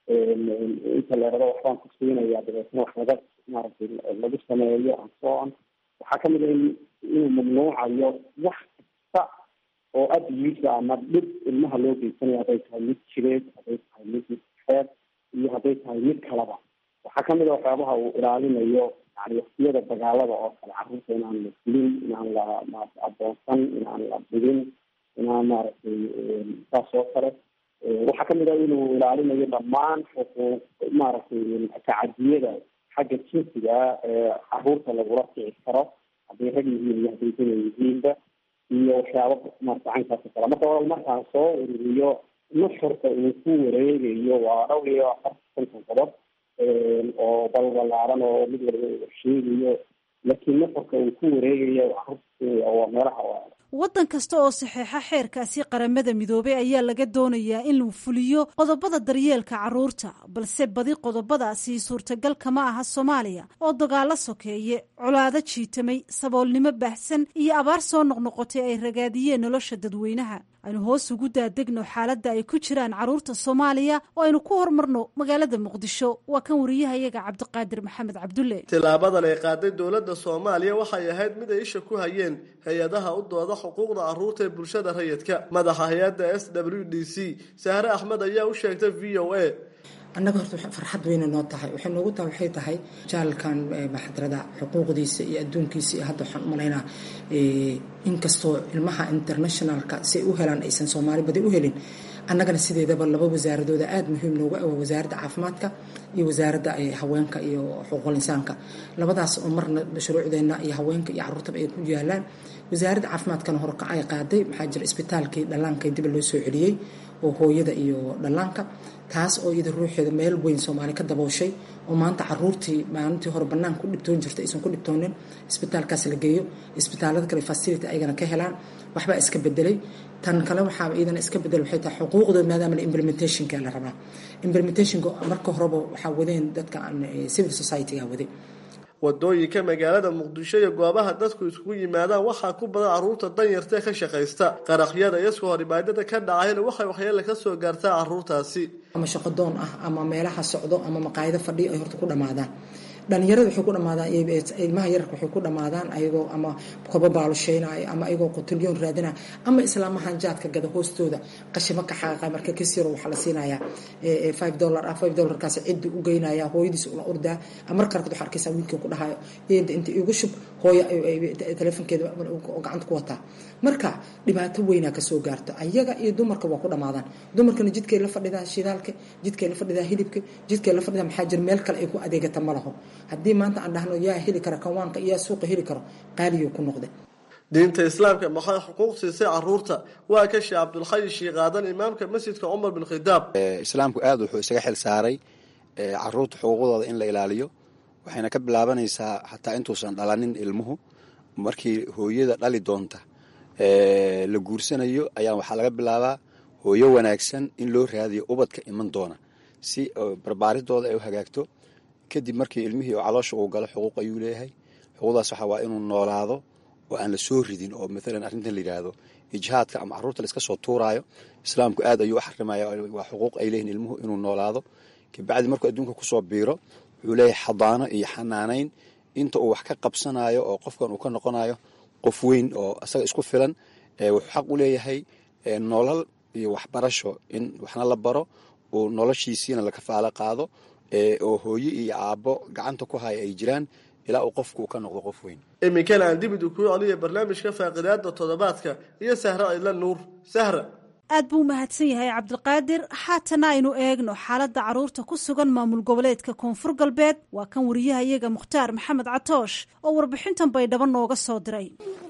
inta la yidhahdo waxbaan ku siinaya dabeetna wax laga maaragtay lagu sameeyo and so on. waxaa kamid a in inuu mamnuucayo wax kasta oo abuse ama dhib ilmaha loo geysanayo, hadday tahay mid jireed, hadday tahay mid xeed iyo hadday tahay mid kalaba. waxaa kamid a waxyaabaha uu ilaalinayo yani waktiyada dagaalada oo kale carruurta inaan la dilin, inaan la maarata adoonsan, inaan la digin, inaan maaragtay saas oo kale. waxaa kamid a inuu ilaalinayo dhammaan xuquuq maaragtay tacadiyada xagga jinsiga ee carruurta lagula kici karo, hadday rag yihiin iyo hadday dana yihiinba, iyo waxyaaba maarata caynkaas oo kale. marka markaan soo ururiyo nuxurka uu ku wareegayo waa dhowr iyo afartan konton qodob oo balbalaaran oo mid walba sheegayo, laakiin nuxurka uu ku wareegayo carruurta waa meelaha waddan kasta oo saxeexa xeerkaasi qaramada midoobay ayaa laga doonayaa in lagu fuliyo qodobada daryeelka carruurta, balse badi qodobadaasi suurtagal kama aha Soomaaliya oo dagaalo sokeeye, colaado jiitamay, saboolnimo baahsan iyo abaar soo noqnoqotay ay ragaadiyeen nolosha dadweynaha. aynu hoos ugu daadegno xaaladda ay ku jiraan carruurta Soomaaliya oo aynu ku hormarno magaalada Muqdisho. waa kan wariyahayaga Cabdiqaadir Maxamed Cabdulle. tilaabadan ay qaaday dowladda Soomaaliya waxay ahayd mid ay isha ku hayeen hay-adaha u dooda xuquuqda carruurta ee bulshada rayidka. madaxa hay-adda S W D C Sahre Axmed ayaa u sheegtay V O A annaga horta farxad weyn noo tahay. waxay noogu tahay waxay tahay jaalkan maxadrada xuquuqdiisa iyo adduunkiisa iyo hadda waxaan u malaynaa inkastoo ilmaha internationalka si ay u helaan aysan Soomaali badi u helin, annagana sideedaba laba wasaaradooda aada muhiim noogu ah, wasaaradda caafimaadka iyo wasaaradda haweenka iyo xuquuqul insaanka. labadaas oo marna shuruucdeena iyo haweenka iyo carruurtaba ay ku yaalaan. wasaaradda caafimaadkana horka ay qaaday maxaa jira isbitaalkii dhallaanka dib loo soo celiyey oo hooyada iyo dhallaanka, taas oo iyada ruuxeeda meel weyn Soomaali ka dabooshay oo maanta carruurtii maalintii hore bannaan ku dhibtoon jirtay aysan ku dhibtoonin isbitaalkaas la geeyo. isbitaalada kale facility ayagana ka helaan. waxbaa iska bedelay. tan kale waxaa iyadana iska bedel waxay tahay xuquuqdooda maadaama implementationka la rabaa. implementationka marka horeba waxaa wadeen dadka civil society-ga waday. wadooyinka magaalada Muqdisho iyo goobaha dadku isugu yimaadaan waxaa ku badan carruurta danyarta ka shaqaysta. qaraxyada iyo soo horibaadada ka dhacayna waxay waxyeello ka soo gaartaa carruurtaasi, ama shaqo doon ah ama meelaha socdo ama maqaayado fadhiyo ay horta ku dhamaadaan. dhalinyarada waxay ku dhamaadaan ilmaha yararka waxay ku dhamaadaan ayagoo ama kobo baalusheynaayo ama ayagoo qutilyoon raadinaya ama islaamahan jaadka gada hoostooda qashimo ka xaqaa marka kasiro waxa la siinayaa five dollar ah five dollar kaas cid u geynaya hooyadiis ula ordaa ama qarqad waxa arkaysa wiilka ku dhahayo eed inta igu shub hooyo telefonkeeda oo gacanta ku wata. marka dhibaato weyn ka soo gaarto ayaga iyo dumarka waa ku dhamaadaan. dumarkana jidkay la fadhidaa shidaalka, jidkay la fadhidaa hilibka, jidkay la fadhidaa maxaa jir meel kale ay ku adeegata ma laho. haddii maanta aan dhahno yaa heli kara kawaanka iyo suuqa heli karo qaaliyo ku noqday. diinta islaamka maxay xuquuq siisay carruurta? waa ka Sheekh Cabdulxay Sheekh Aadan imaamka masjidka Umar bin Khidaab. islaamku aad wuxuu isaga xil saaray carruurta xuquuqdooda in la ilaaliyo. waxayna ka bilaabanaysaa xataa intuusan dhalanin ilmuhu, markii hooyada dhali doonta la guursanayo ayaa waxaa laga bilaabaa hooyo wanaagsan in loo raadiyo ubadka iman doona si barbaaridooda ay u hagaagto. kadib markii ilmihii oo caloosha uu galo xuquuq ayuu leeyahay. xuquuqdaas waxaa waa inuu noolaado oo aan la soo ridin, oo maalan arrintan la yidhaahdo ijhaadka ama carruurta la iska soo tuuraayo. islaamku aad ayuu u xarimaya, waa xuquuq ay leeyihin ilmuhu inuu noolaado. kabacdi markuu adduunka kusoo biiro wuxuu leeyahay xadaano iyo xanaanayn inta uu wax ka qabsanayo oo qofkan uu ka noqonayo qof weyn oo asaga isku filan. wuxuu xaq u leeyahay nolol iyo waxbarasho, in waxna la baro oo noloshiisiina la kafaalo qaado, oo hooyo iyo aabbo gacanta ku haya ay jiraan, ilaa uu qofku ka noqdo qof weyn. iminkana aan dibid ku celiyo barnaamijka faaqidaada toddobaadka iyo Sahra Ila Nuur. Sahra aad buu mahadsan yahay Cabdulqaadir. haatana aynu eegno xaaladda caruurta ku sugan maamul goboleedka Koonfur Galbeed. waa kan wariyahayaga Mukhtaar Maxamed Catoosh oo warbixintan Baydhabo nooga soo diray.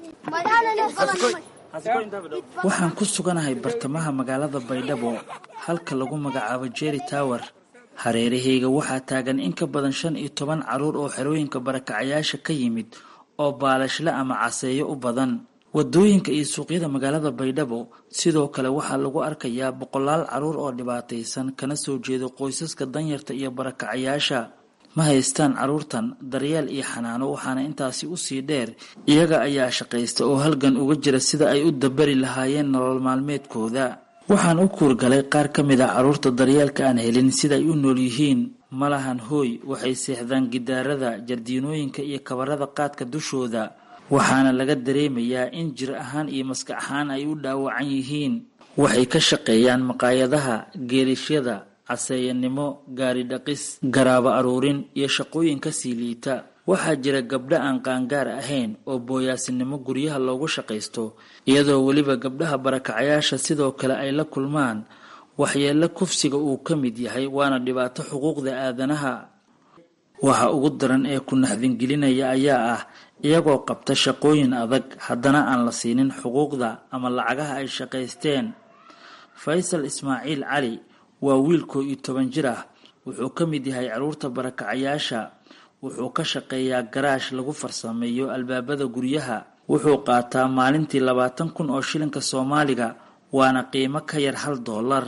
waxaan ku suganahay bartamaha magaalada Baydhabo halka lagu magacaabo Jerry Tower. hareerahayga waxaa taagan in ka badan shan iyo toban caruur oo xerooyinka barakacayaasha ka yimid oo baalashle ama caseeyo u badan. wadooyinka iyo suuqyada magaalada Baydhabo sidoo kale waxaa lagu arkayaa boqolaal caruur oo dhibaataysan kana soo jeeda qoysaska danyarta iyo barakacayaasha. ma haystaan caruurtan daryeel iyo xanaano, waxaana intaasi u sii dheer iyaga ayaa shaqaysta oo halgan uga jira sida ay u dabari lahaayeen nolol maalmeedkooda. waxaan u kuurgalay qaar ka mid ah caruurta daryeelka aan helin sida ay u nool yihiin. malahan hooy, waxay seexdaan gidaarada, jardiinooyinka iyo kabarada qaadka dushooda. waxaana laga dareemayaa in jir ahaan iyo maskax ahaan ay u dhaawacan yihiin. waxay ka shaqeeyaan maqaayadaha, geelishyada, caseeyanimo, gaari dhaqis, garaabo aruurin iyo shaqooyin ka sii liita. waxaa jira gabdho aan qaangaar ahayn oo booyaasinimo guryaha loogu shaqaysto, iyadoo weliba gabdhaha barakacayaasha sidoo kale ay la kulmaan waxyeello kufsiga uu ka mid yahay, waana dhibaato xuquuqda aadanaha. waxa ugu daran ee ku naxdingelinaya ayaa ah iyagoo qabta shaqooyin adag haddana aan la siinin xuquuqda ama lacagaha ay shaqaysteen. Faysal Ismaaciil Cali waa wiil koo iyo toban jir ah. wuxuu ka mid yahay caruurta barakacayaasha. wuxuu ka shaqeeyaa garaash lagu farsameeyo albaabada guryaha. wuxuu qaataa maalintii labaatan kun oo shilinka Soomaaliga, waana qiimo ka yar hal doolar.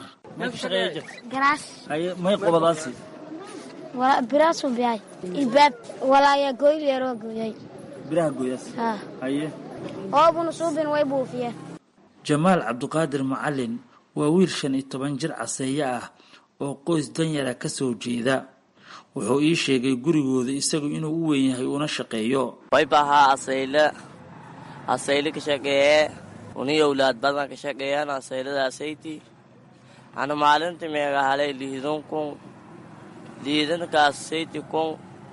may qobadaasi wala biraasoo biyay ilbaab walaaya gooyleero gooyay biraha gooyas ha aye oo bun suubin way buufiye. Jamaal Cabduqaadir Macallin waa wiil shan iyo toban jir caseeyo ah oo qoys danyar ka soo jeeda. wuxuu ii sheegay gurigooda isagu inuu u weyn yahay una shaqeeyo. way baha asayla asayla ka shaqeeye uniyo awlaad badan ka shaqeeyaan asaylada asayti ana maalintii meega halay liidon kun liidan ka asayti kun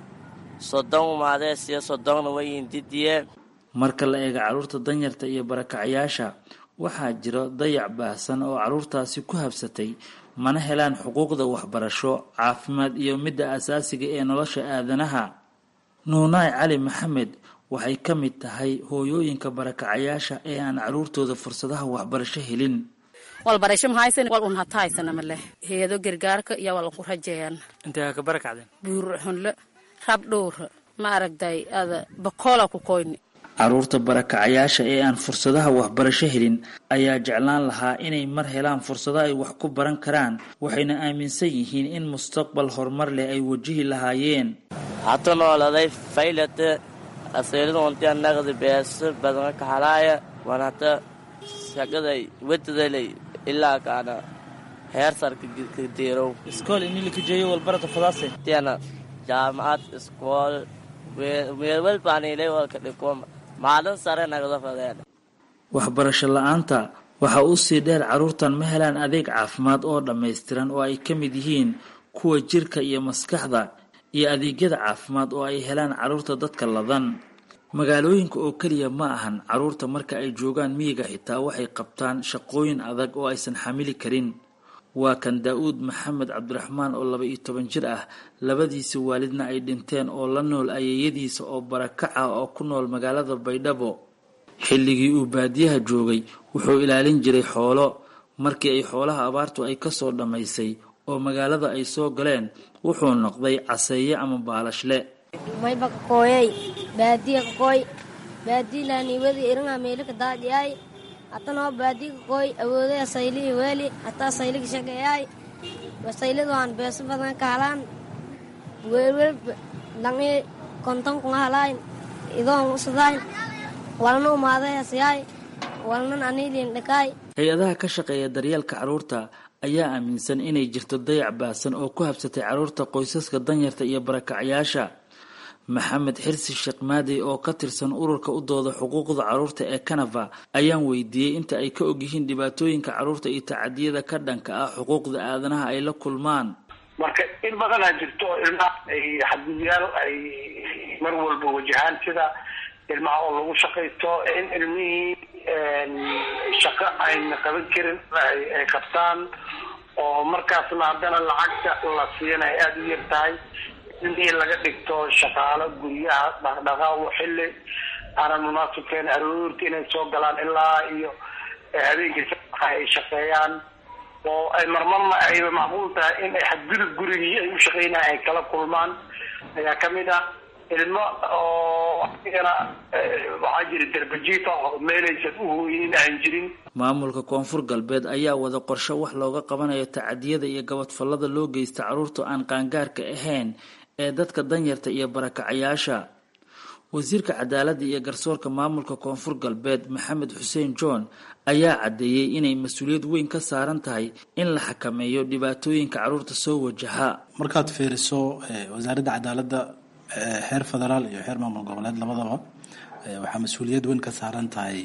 soddon maadees iyo soddon way intidiye. marka la eego caruurta danyarta iyo barakacayaasha waxaa jira dayac baahsan oo caruurtaasi ku habsatay, mana helaan xuquuqda waxbarasho, caafimaad iyo midda asaasiga ee nolosha aadanaha. Nuunaay Cali Maxamed waxay ka mid tahay hooyooyinka barakacayaasha ee aan caruurtooda fursadaha waxbarasho helin. walbarasho ma haysan wal un hataaysan ma leh heedo gargaarka iyo wal ku rajeeyaan inta ka barakacden buur xunle rab dhowr ma aragday ada bakola ku koyni. caruurta barakacayaasha ee aan fursadaha waxbarasho helin ayaa jeclaan lahaa inay mar helaan fursado ay wax ku baran karaan, waxayna aaminsan yihiin in mustaqbal horumar leh ay wajihi lahaayeen. hatta nooladay faylata asaylada unta naqdi bees badan ka halaaya wanata shaqaday wadadalay ilaa kaana heer sarka diiro iskool in la kijeeyo wal barata fadaasay tiana jaamacad iskool weelwel baanilay wal ka dhikoom maalin sare nagada fadeen. waxbarasho la'aanta waxa uu sii dheer caruurtan ma helaan adeeg caafimaad oo dhammaystiran oo ay ka mid yihiin kuwa jirka iyo maskaxda iyo adeegyada caafimaad oo ay helaan caruurta dadka ladan. magaalooyinka oo kaliya ma ahan, caruurta marka ay joogaan miyiga xitaa waxay qabtaan shaqooyin adag oo aysan xamili karin. waa kan Daa'uud Maxamed Cabdiraxmaan oo laba iyo toban jir ah, labadiisa waalidna ay dhinteen oo la nool ayeeyadiisa oo barakaca oo ku nool magaalada Baydhabo. xilligii uu baadiyaha joogay wuxuu ilaalin jiray xoolo. markii ay xoolaha abaartu ay ka soo dhamaysay oo magaalada ay soo galeen wuxuu noqday caseeye ama baalashle. may baka kooyay baadiya kooy baadila niwadi iranga meelka daadiyay atano baadiga kooy awooday asayli wali ata asayli shaqeeyay wasayladu aan bees badan ka halaan weelwel dangi konton ku halaan idoon usadayn walna umaaday asiyay walna anilin dhakay. hay-adaha ka shaqeeya daryeelka caruurta ayaa aaminsan inay jirto dayac baasan oo ku habsatay caruurta qoysaska danyarta iyo barakacayaasha. Maxamed Xirsi Sheekh Maadi oo ka tirsan ururka u dooda xuquuqda caruurta ee Canava ayaan weydiiyay inta ay ka ogyihiin dhibaatooyinka caruurta iyo tacadiyada ka dhanka ah xuquuqda aadanaha ay la kulmaan. marka in badan ay jirto ilmaha ay xadgudubyaal ay mar walba wajahaan sida ilmaha oo lagu shaqaysto in ilmihii shaqo ayna qaban karin ay qabtaan oo markaasna haddana lacagta la siina ay aada u yar tahay in laga dhigto shaqaalo guryaha dhaqdhaqaaqo xilli aanan munaasibkeen aroorti inay soo galaan ilaa iyo habeenkii sabaxa ay shaqeeyaan oo ay marmarna ay macquul tahay in ay xadgudub gurigii ay u shaqeynayaan ay kala kulmaan ayaa kamid ah ilmo oo igana waxaa jira darbajiifa oo meelaysan u hooyin aan jirin. maamulka koonfur galbeed ayaa wada qorshe wax looga qabanayo tacadiyada iyo gabadfallada loo geysta carruurta aan qaangaarka ahayn ee dadka danyarta iyo barakacayaasha. wasiirka cadaaladda iyo garsoorka maamulka koonfur galbeed maxamed xuseen john ayaa caddeeyey inay mas-uuliyad weyn ka saaran tahay in la xakameeyo dhibaatooyinka carruurta soo wajaha. markaad fiiriso wasaaradda cadaaladda heer federaal iyo heer maamul goboleed labadaba waxaa mas-uuliyad weyn ka saaran tahay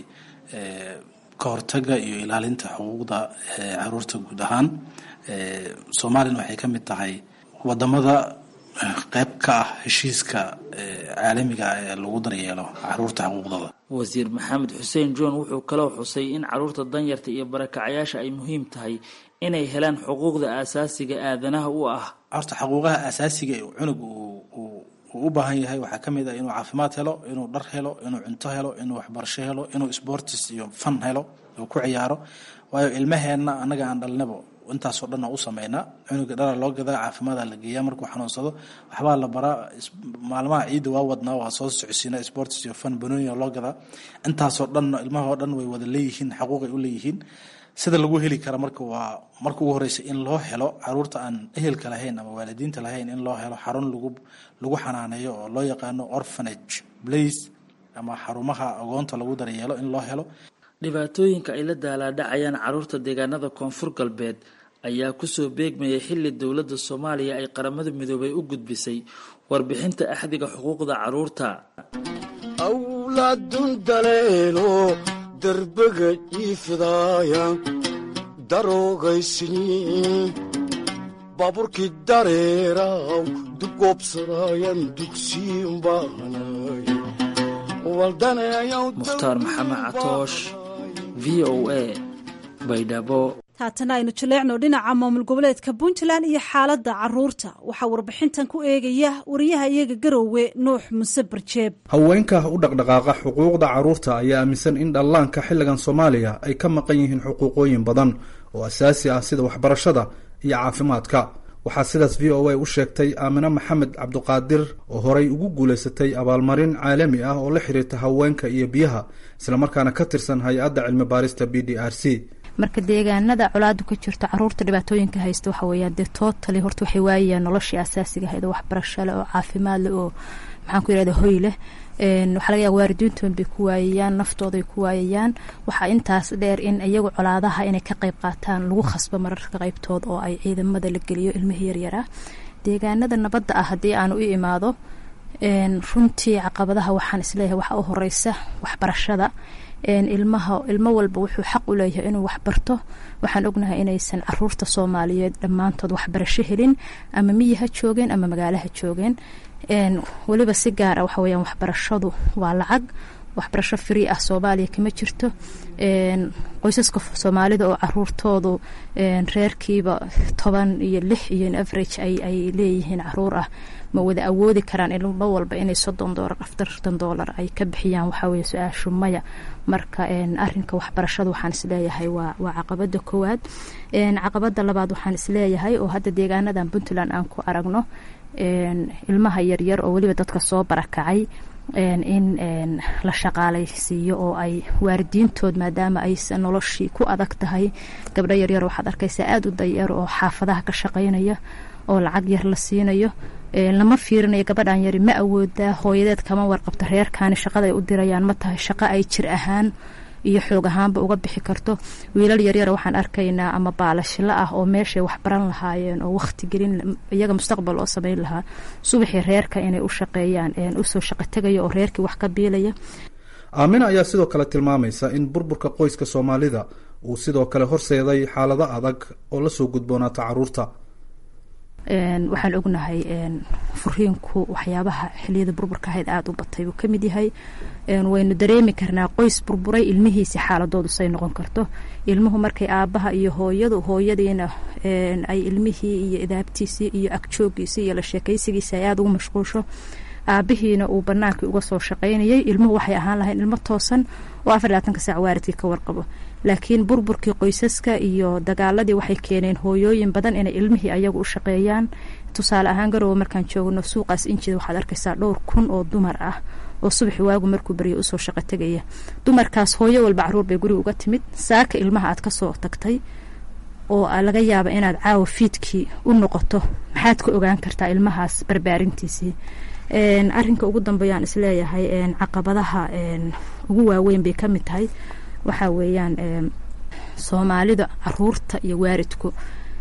ka hortaga iyo ilaalinta xuquuqda carruurta guud ahaan. soomaaliyana waxay ka mid tahay wadamada qayb ka ah heshiiska caalamiga ee lagu daryeelo caruurta xuquuqdooda. wasiir maxamed xuseen john wuxuu kaloo xusay in caruurta danyarta iyo barakacayaasha ay muhiim tahay inay helaan xuquuqda aasaasiga aadanaha u ah. horta xuquuqaha aasaasiga ee cunug uu u baahan yahay waxaa ka mid ah inuu caafimaad helo, inuu dhar helo, inuu cunto helo, inuu waxbarasho helo, inuu sports iyo fan helo uu ku ciyaaro. waayo ilmaheenna annaga aan dhalnabo intaasoo dhan u sameynaa. cunuga dhara loo gadaa, caafimaada la geeyaa, markuu xanuunsado waxbaa la baraa. maalmaha ciidda waa wadnaa, waa soo socodsiinaa sports iyo fan banooniga loo gadaa. intaasoo dhan ilmahoo dhan way wada leeyihiin, xaquuqay u leeyihiin. sida lagu heli kara marka waa marka ugu horeysa in loo helo caruurta aan ehelka lahayn ama waalidiinta lahayn in loo helo xarun lagu lagu xanaaneeyo oo loo yaqaano orphanage place ama xarumaha agoonta lagu daryeelo in loo helo. dhibaatooyinka ay la daalaadhacayaan caruurta deegaanada koonfur galbeed ayaa kusoo beegmayay xilli dowladda soomaaliya ay qaramada midoobay u gudbisay warbixinta axdiga xuquuqda caruurta. awlaadun daleelo darbaga iifidaaya daroogaysiniin baaburkii dareeraw dugoobsadaayan dugsiin baanay mukhtaar maxamed catoosh v o a baydhabo. haatana aynu jaleecno dhinaca maamul goboleedka puntland iyo xaaladda caruurta waxaa warbixintan ku eegaya wariyaha iyaga garoowe nuux muse barjeeb. haweenka u dhaqdhaqaaqa xuquuqda caruurta ayaa aaminsan in dhallaanka xilligan soomaaliya ay ka maqan yihiin xuquuqooyin badan oo asaasi ah sida waxbarashada iyo caafimaadka. waxaa sidaas v o a u sheegtay aamine maxamed cabduqaadir oo horay ugu guulaysatay abaalmarin caalami ah oo la xiriirta haweenka iyo biyaha islamarkaana ka tirsan hay-adda cilmi baarista b d r c. marka deegaanada colaadu ka jirto caruurta dhibaatooyinka haysta waxa weeyaan dee tootali horta waxay waayayaan noloshii asaasiga ahayd oo waxbarasho leh oo caafimaad leh oo maxaan ku yidhahda hoy leh. waxaa laga yaaba waalidiintoon bay ku waayayaan, naftooday ku waayayaan. waxaa intaas dheer in iyagu colaadaha inay ka qayb qaataan lagu khasbo mararka qaybtood oo ay ciidamada la geliyo ilmihii yaryara. deegaanada nabadda ah haddii aan u imaado runtii caqabadaha waxaan isleeyahay waxaa u horeysa waxbarashada. ilmaha ilmo walba wuxuu xaq u leeyahay inuu waxbarto. waxaan ognahay inaysan caruurta soomaaliyeed dhammaantood waxbarasho helin, ama miyi ha joogeen ama magaalo ha joogeen. weliba si gaar ah waxa weyaan waxbarashadu waa lacag. waxbarasho free ah soomaaliya kama jirto. qoysaska soomaalida oo caruurtoodu reerkiiba toban iyo lix iyo average ay leeyihiin caruur ah ma wada awoodi karaan ilmo walba inay soddon doolar afartan doolar ay ka bixiyaan. waxaa weye su-aashu maya. marka arinka waxbarashada waxaan isleeyahay waa waa caqabada koowaad. caqabada labaad waxaan isleeyahay oo hadda deegaanadan puntland aan ku aragno ilmaha yaryar oo weliba dadka soo barakacay in la shaqaalaysiiyo oo ay waalidiintood maadaama aysan noloshii ku adag tahay. gabdho yaryar waxaad arkaysaa aada u dayar oo xaafadaha ka shaqaynaya oo lacag yar la siinayo. lama fiirinayo gabadhan yari ma awoodaa, hooyadeed kama warqabta, reerkaani shaqada ay u dirayaan ma tahay shaqo ay jir ahaan iyo xoog ahaanba uga bixi karto. wiilal yaryara waxaan arkaynaa ama baalashila ah oo meeshay waxbaran lahaayeen oo waqti gelin iyaga mustaqbal oo samayn lahaa subaxii reerka inay u shaqeeyaan usoo shaqo tegaya oo reerkii wax ka biilaya. aamina ayaa sidoo kale tilmaamaysa in burburka qoyska soomaalida uu sidoo kale horseeday xaalado adag oo lasoo gudboonaata caruurta. waxaan ognahay furiinku waxyaabaha xiliyada burburka ahayd aada u batay uu kamid yahay waynu dareemi karnaa qoys burburay ilmihiisi xaaladoodu say noqon karto ilmuhu markay aabaha iyo hooyadu hooyadiina ay ilmihii iyo idaabtiisii iyo agjoogiisii iyo la sheekaysigiisi ay aada ugu mashquulsho aabihiina uu banaankii uga soo shaqaynayay ilmuhu waxay ahaan lahayn ilmo toosan oo afar labaatanka saac waaridkii ka warqabo laakiin burburkii qoysaska iyo dagaaladii waxay keeneen hooyooyin badan inay ilmihii ayagu u shaqeeyaan tusaale ahaan garowe markaan joogno suuqaas injida waxaad arkaysaa dhowr kun oo dumar ah oo subaxi waagu markuu baryo usoo shaqo tegaya dumarkaas hooyo walba caruur bay guriga uga timid saaka ilmaha aad kasoo tagtay oo laga yaaba inaad caawa fiidkii u noqoto maxaad ka ogaan kartaa ilmahaas barbaarintiisii arinka ugu dambeeyaan isleeyahay caqabadaha ugu waaweyn bay kamid tahay waxaa weeyaan soomaalida caruurta iyo waaridku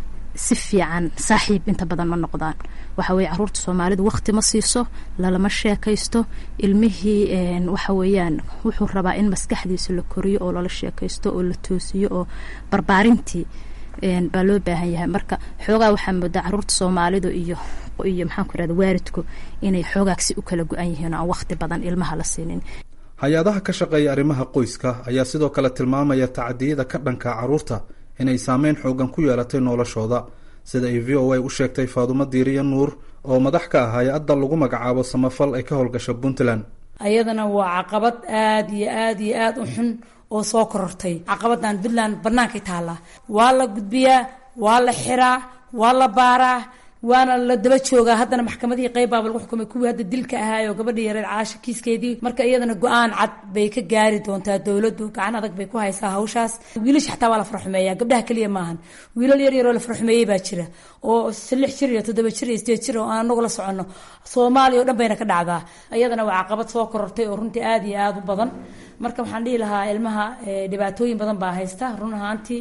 si fiican saaxiib inta badan ma noqdaan waxa weeye caruurta soomaalidu waqti ma siiso lalama sheekaysto ilmihii waxa weeyaan wuxuu rabaa in maskaxdiisa la koriyo oo lala sheekaysto oo la toosiyo oo barbaarintii baa loo baahan yahay marka xoogaa waxaa moodaa caruurta soomaalidu iyo iyo maxaan ku irahda waaridku inay xoogaagsi u kala go-an yihiin oo aan waqti badan ilmaha la siinin hay-adaha ka shaqeeya arrimaha qoyska ayaa sidoo kale tilmaamaya tacadiyada ka dhanka caruurta inay saameyn xoogan ku yeelatay noloshooda sida ay v o a u sheegtay faadumo diiriya nuur oo madax ka ah hay-adda lagu magacaabo samafal ay ka howlgasha puntland ayadana waa caqabad aada iyo aada iyo aada u xun oo soo korortay caqabadan puntland bannaankay taallaa waa la gudbiyaa waa la xiraa waa la baaraa waana la daba joogaa haddana maxkamadihii qayb baaba lagu xukumay kuwii hadda dilka ahaayoo gabadhii yareed caasha kiiskeedii marka iyadana go-aan cad bay ka gaari doontaa dowladdu gacan adag bay ku haysaa hawshaas wiilasha xataa waa la farxumeeyaa gabdhaha keliya maahan wiilal yar yaroo la farxumeeyey baa jira oo lix jir iyo toddoba jir iyo sideed jir oo aan anagu la soconno soomaaliya oo dhan bayna ka dhacdaa iyadana waa caqabad soo korortay oo runtii aada iyo aada u badan marka waxaan dhihi lahaa ilmaha dhibaatooyin badan baa haysta run ahaantii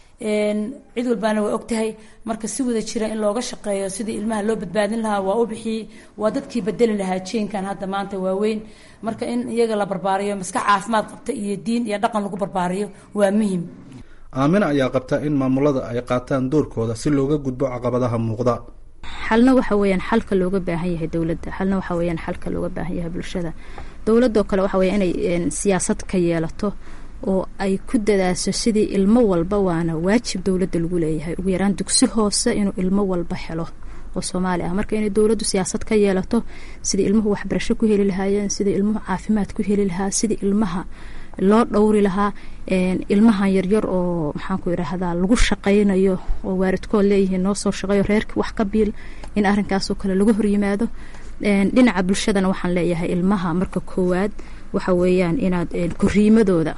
cid walbaana way ogtahay marka si wada jira in looga shaqeeyo sidii ilmaha loo badbaadin lahaa waa u bixiyey waa dadkii bedeli lahaa jeenkan hadda maanta waaweyn marka in iyaga la barbaariyo maskax caafimaad qabta iyo diin iyo dhaqan lagu barbaariyo waa muhim aamina ayaa qabta in maamulada ay qaataan doorkooda si looga gudbo caqabadaha muuqda xalna waxa weeyaan xalka looga baahan yahay dowladda xalna waxa weeyaan xalka looga baahan yahay bulshada dowladoo kale waxa weeya inay siyaasad ka yeelato oo ay ku dadaasho sidii ilmo walba waana waajib dowladda lagu leeyahay ugu yaraan dugsi hoose inuu ilmo walba helo oo soomaali ah marka inay dowladdu siyaasad ka yeelato sidii ilmuhu waxbarasho ku heli lahaayeen sidii ilmuhu caafimaad ku heli lahaa sidii ilmaha loo dhowri lahaa ilmahan yaryar oo maxaan ku idhaahdaa lagu shaqaynayo oo waaridkood leeyihiin noo soo shaqeeyo reerkii wax ka biil in arrinkaasoo kale laga horyimaado dhinaca bulshadana waxaan leeyahay ilmaha marka koowaad waxa weeyaan inaad koriimadooda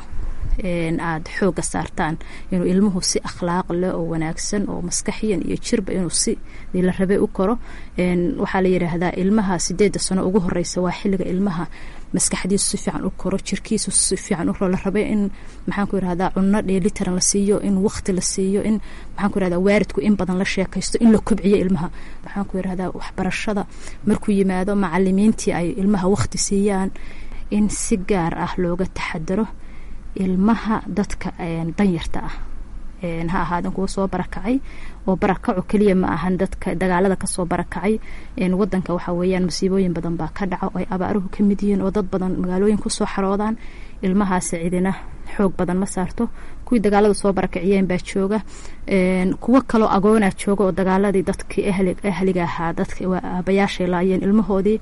aada xooga saartaan inuu ilmuhu si akhlaaq leh oo wanaagsan oo maskaxiyan iyo jirba inuu si la rabe u koro waxaa la yidhaahdaa ilmaha sideeda sano ugu horeysa waa xilliga ilmaha maskaxdiisu si fiican u koro jirkiisu si fiican u koro la rabe in maxaan ku yidhahdaa cunno dheelitiran la siiyo in waqti la siiyo in maxaan ku yidhahdaa waaridku in badan la sheekaysto in la kobciyo ilmaha maxaan ku yidhahdaa waxbarashada markuu yimaado macalimiintii ay ilmaha waqti siiyaan in si gaar ah looga taxadaro ilmaha dadka danyarta ah ha ahaadan kuwa soo barakacay oo barakaco keliya ma ahan dadka dagaalada kasoo barakacay wadanka waxaa weeyaan masiibooyin badan baa ka dhaca oo ay abaaruhu ka mid yihiin oo dad badan magaalooyin kusoo xaroodaan ilmahaasi cidina xoog badan ma saarto kuwii dagaalada soo barakaciyeen baa jooga kuwo kaloo agoonaa jooga oo dagaaladii dadkii ahliga ahaa dadka aabayaashay laayeen ilmahoodii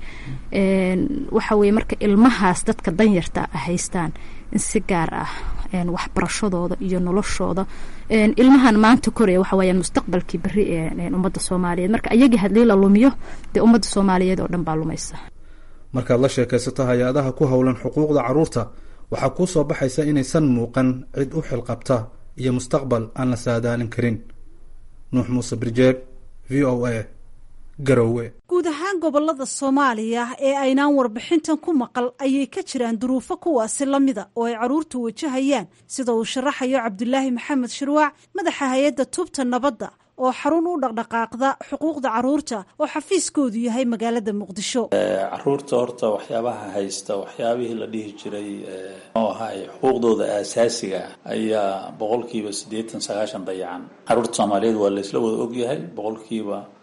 waxa weye marka ilmahaas dadka danyarta haystaan in si gaar ah waxbarashadooda iyo noloshooda ilmahan maanta koraya waxa weeyaan mustaqbalkii beri ee ummadda soomaaliyeed marka iyagii hadii la lumiyo dee ummadda soomaaliyeed oo dhan baa lumaysa markaad la sheekaysato hay-adaha ku howlan xuquuqda caruurta waxaa kuu soo baxaysa inaysan muuqan cid u xilqabta iyo mustaqbal aan la saadaalin karin nuux muuse birjeeg v o a garowe guud ahaan gobolada soomaaliya ee aynaan warbixintan ku maqal ayay ka jiraan duruufo kuwaasi lamida oo ay caruurtu wajahayaan sida uu sharaxayo cabdulaahi maxamed shirwaac madaxa hay-adda tubta nabadda oo xarun u dhaqdhaqaaqda xuquuqda caruurta oo xafiiskoodu yahay magaalada muqdisho caruurta horta waxyaabaha haysta waxyaabihii la dhihi jiray oo ahay xuquuqdooda aasaasiga ayaa boqolkiiba siddeetan sagaashan dayacan caruurta soomaaliyeed waa laysla wada ogyahay boqolkiiba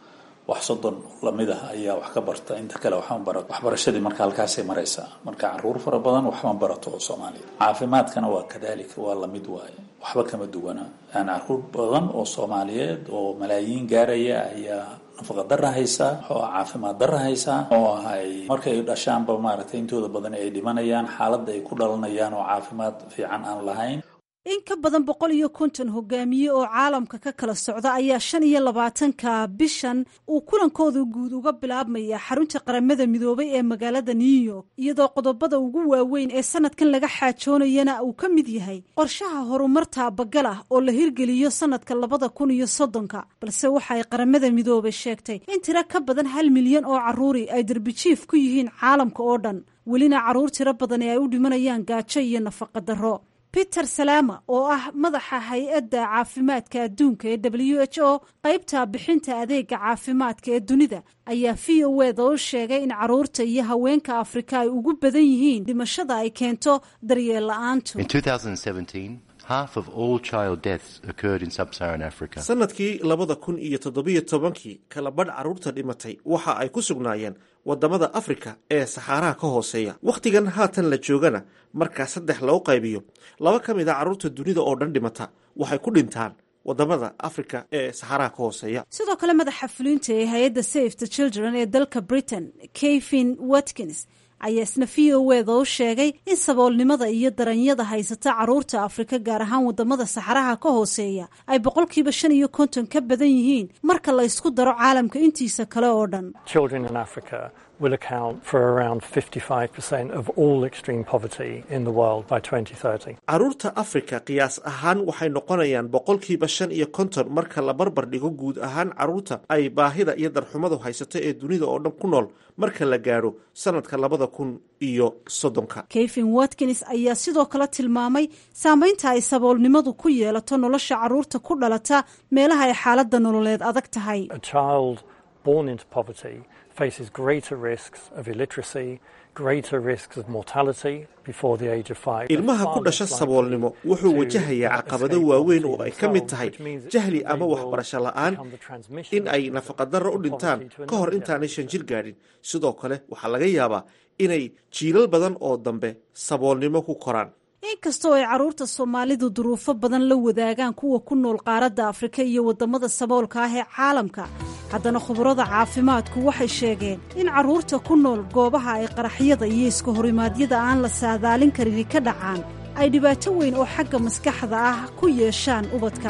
wax soddon lamid ah ayaa wax ka barta, inta kale waxma barato. Waxbarashadii marka halkaasay maraysaa. Marka caruur fara badan waxma barato oo Soomaaliya. Caafimaadkana waa kadaalika, waa lamid waaye, waxba kama duwana. Yani caruur badan oo Soomaaliyeed oo malaayiin gaaraya ayaa nafaqa darra haysa, oo caafimaad darra haysa, oo ay markay dhashaanba maaragtay intooda badan ay dhimanayaan, xaaladda ay ku dhalanayaan oo caafimaad fiican aan lahayn. in ka badan boqol iyo konton hogaamiye oo caalamka ka kala socda ayaa shan iyo labaatanka bishan uu kulankooda guud uga bilaabmaya xarunta qaramada midoobay ee magaalada New York, iyadoo qodobada ugu waaweyn ee sanadkan laga xaajoonayana uu ka mid yahay qorshaha horumarta bagal ah oo la hirgeliyo sanadka labada kun iyo soddonka. balse waxa ay qaramada midoobay sheegtay in tiro ka badan hal milyan oo caruuri ay darbijiif ku yihiin caalamka oo dhan, welina caruur tiro badan ay u dhimanayaan gaajo iyo nafaqa darro. Peter Salama oo ah madaxa hay-adda caafimaadka adduunka ee W H O qaybta bixinta adeega caafimaadka ee dunida ayaa V O A da u sheegay in caruurta iyo haweenka Afrika ay ugu badan yihiin dhimashada ay keento daryeel la'aantu. In twenty seventeen, half of all child deaths occurred in sub-Saharan Africa. Sanadkii labada kun iyo toddobiyo tobankii kala badh caruurta dhimatay waxa ay ku sugnaayeen wadamada Afrika ee Saxaraha ka hooseeya. Waqtigan haatan la joogana marka saddex loo qaybiyo, laba ka mid ah caruurta dunida oo dhan dhimata waxay ku dhintaan wadamada Afrika ee Saxaraha ka hooseeya. Sidoo kale madaxa fulinta ee hay'adda Save the Children ee dalka Britain, Kevin Watkins, ayaa isna V O A da u sheegay in saboolnimada iyo daranyada haysata caruurta Afrika gaar ahaan wadamada Saxaraha ka hooseeya ay boqolkiiba shan iyo konton ka badan yihiin marka la isku daro caalamka intiisa kale oo dhan. Children in Africa will account for around fifty-five percent of all extreme poverty in the world by twenty thirty. Caruurta Afrika qiyaas ahaan waxay noqonayaan boqolkiiba shan iyo konton marka la barbar dhigo guud ahaan caruurta ay baahida iyo darxumadu haysato ee dunida oo dhan ku nool marka la gaaro sanadka labada kun iyo soddonka. Kevin Watkins ayaa sidoo kale tilmaamay saameynta ay saboolnimadu ku yeelato nolosha caruurta ku dhalata meelaha ay xaaladda nololeed adag tahay. A child born into poverty faces greater risks of illiteracy, greater risks of mortality before the age of five. Ilmaha ku dhasha saboolnimo wuxuu wajahayaa caqabado waaweyn oo ay ka mid tahay jahli ama waxbarasho la'aan, in ay nafaqa darro u dhintaan ka hor intaanay shan jir gaadhin. Sidoo kale waxaa laga yaabaa inay jiilal badan oo dambe saboolnimo ku koraan. inkastoo ay caruurta Soomaalidu duruufo badan la wadaagaan kuwa ku nool qaaradda Afrika iyo wadamada saboolka ah ee caalamka, haddana khubarada caafimaadku waxay sheegeen in caruurta ku nool goobaha ay qaraxyada iyo iska horimaadyada aan la saadaalin karin ka dhacaan ay dhibaato weyn oo xagga maskaxda ah ku yeeshaan ubadka.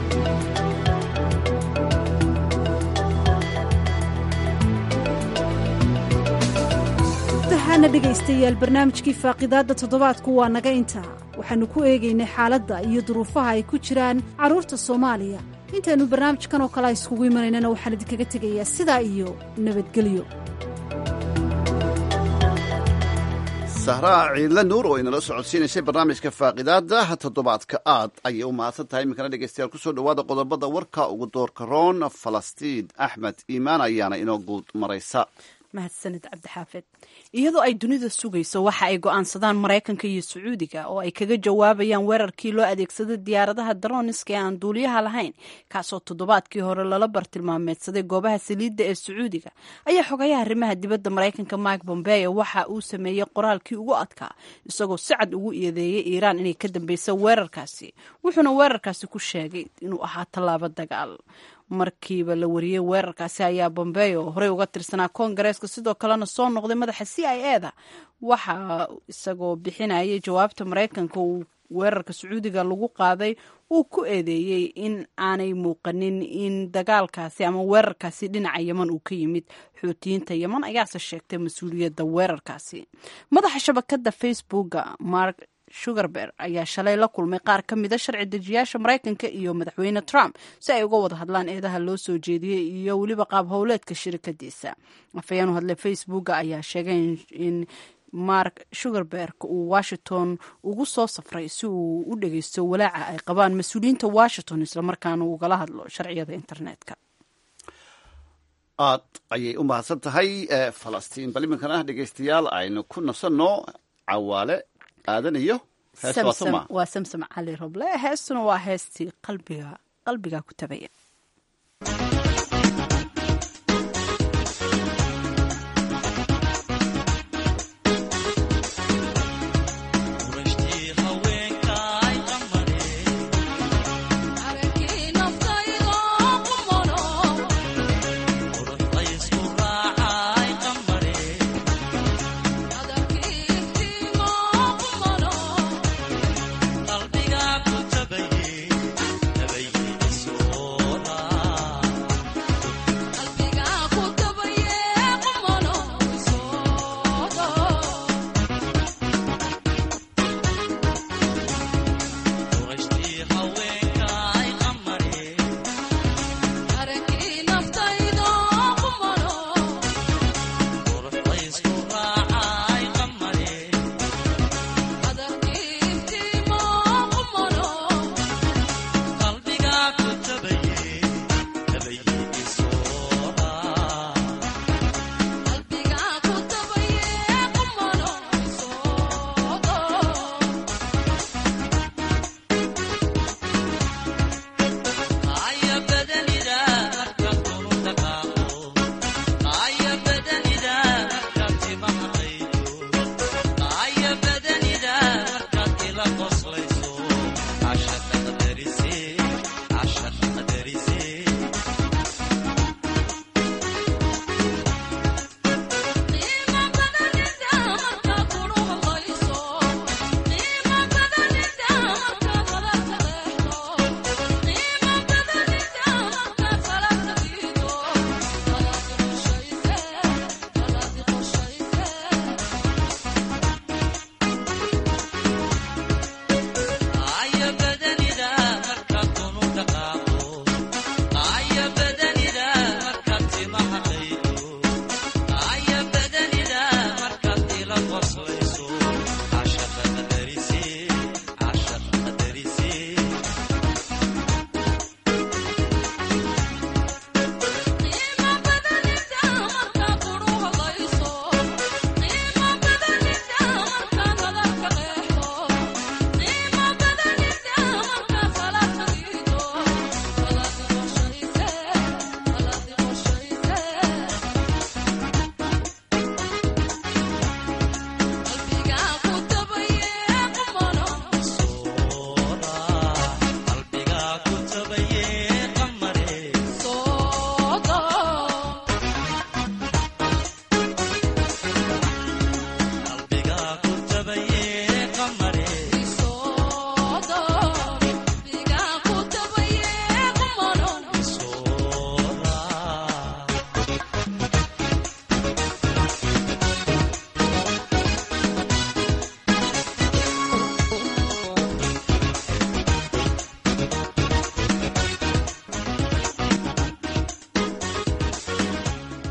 waxaana dhegaystayaal barnaamijkii faaqidaadda toddobaadku waa naga intaa. waxaannu ku eegaynay xaaladda iyo duruufaha ay ku jiraan carruurta Soomaaliya. intaannu barnaamijkan oo kale iskugu imanaynana waxaan idinkaga tegayaa sidaa iyo nabadgelyo. sahraa ciidla nuur oo inala socodsiinaysay barnaamijka faaqidaadda toddobaadka aad ayay u mahadsan tahay. iminkana dhegaystayaal kusoo dhowaada qodobada warka ugu doorka roon. falastiin axmed iimaan ayaana inoo guud maraysa. mahadsanid cabdixaafid. iyadoo ay dunida sugayso waxa ay go'aansadaan Maraykanka iyo Sacuudiga oo ay kaga jawaabayaan weerarkii loo adeegsaday diyaaradaha droniska ee aan duuliyaha lahayn kaasoo toddobaadkii hore lala bartilmaameedsaday goobaha saliidda ee Sacuudiga, ayaa xogayaha arrimaha dibadda Maraykanka Mike Pompeo waxa uu sameeyey qoraalkii ugu adkaa isagoo si cad ugu eedeeyay Iiraan inay ka dambayso weerarkaasi, wuxuuna weerarkaasi ku sheegay inuu ahaa tallaabo dagaal. markiiba la wariyey weerarkaasi ayaa Pompeo horey uga tirsanaa Koongareeska, sidoo kalena soo noqday madaxa C I A da, waxa isagoo bixinayay jawaabta Maraykanka uu weerarka Sacuudiga lagu qaaday uu ku eedeeyey in aanay muuqanin in dagaalkaasi ama weerarkaasi dhinaca Yemen uu ka yimid. Xuutiyiinta Yemen ayaase sheegtay mas-uuliyadda weerarkaasi. madaxa shabakadda Facebooka Mark Zuckerberg ayaa shalay la kulmay qaar ka mid a sharci dejiyaasha Maraykanka iyo madaxweyne Trump si ay uga wada hadlaan eedaha loo soo jeediyey iyo weliba qaab howleedka shirkadiisa. afayeen u hadlay Facebooka ayaa sheegay in Mark Zuckerberg uu Washington ugu soo safray si uu u dhageysto walaaca ay qabaan mas-uuliyiinta Washington isla markaana ugala hadlo sharciyada internetka. aad ayay u mahadsan tahay falastiin. bal iminkana dhegaystayaal aynu ku nasanno cawaale aadaniyo waa samsam cali roble. heestuna waa heestii qalbiga qalbiga ku tabaya.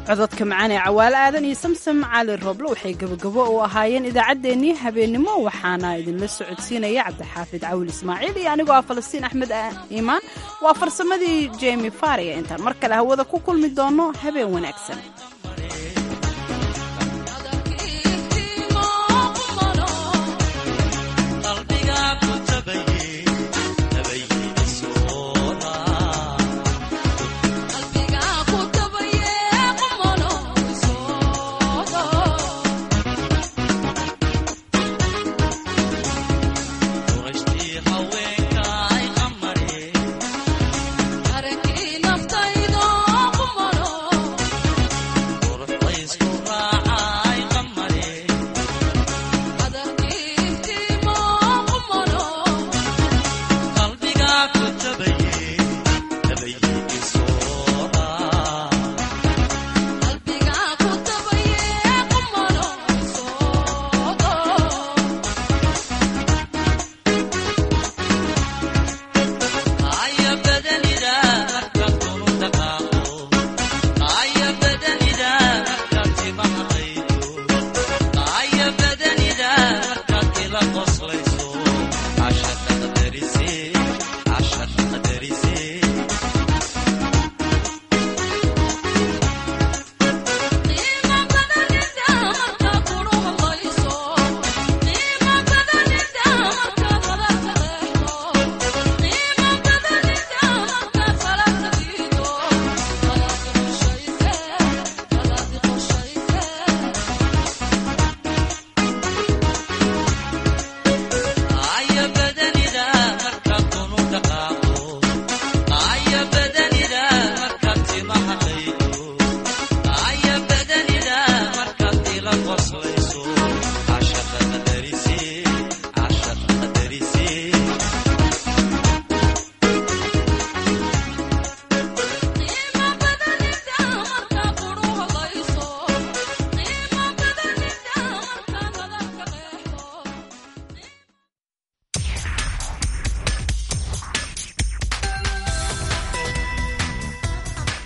cododka macaan ee cawaale aadan iyo samsam cali rooble waxay gabagabo u ahaayeen idaacaddeenii habeennimo waxaana idinla socodsiinaya cabdixaafid cawil ismaaciil iyo anigoo ah falastiin axmed iimaan waa farsamadii jemi faria intaan mar kale hawada ku kulmi doono habeen wanaagsan